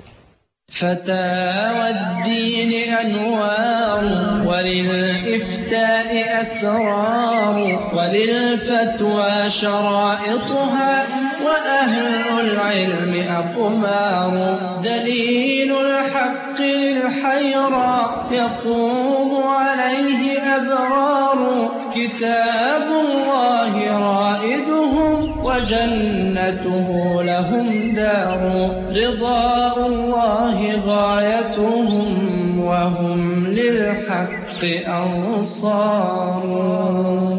فتاوى الدين أنوار، وللإفتاء أسرار، وللفتوى شرائطها، وأهل العلم أقمار. دليل الحق للحيرى يقوم عليه أبرار. كتاب الله رائدهم، وجنته لهم دار. رضاء الله غايتهم، وهم للحق أنصار.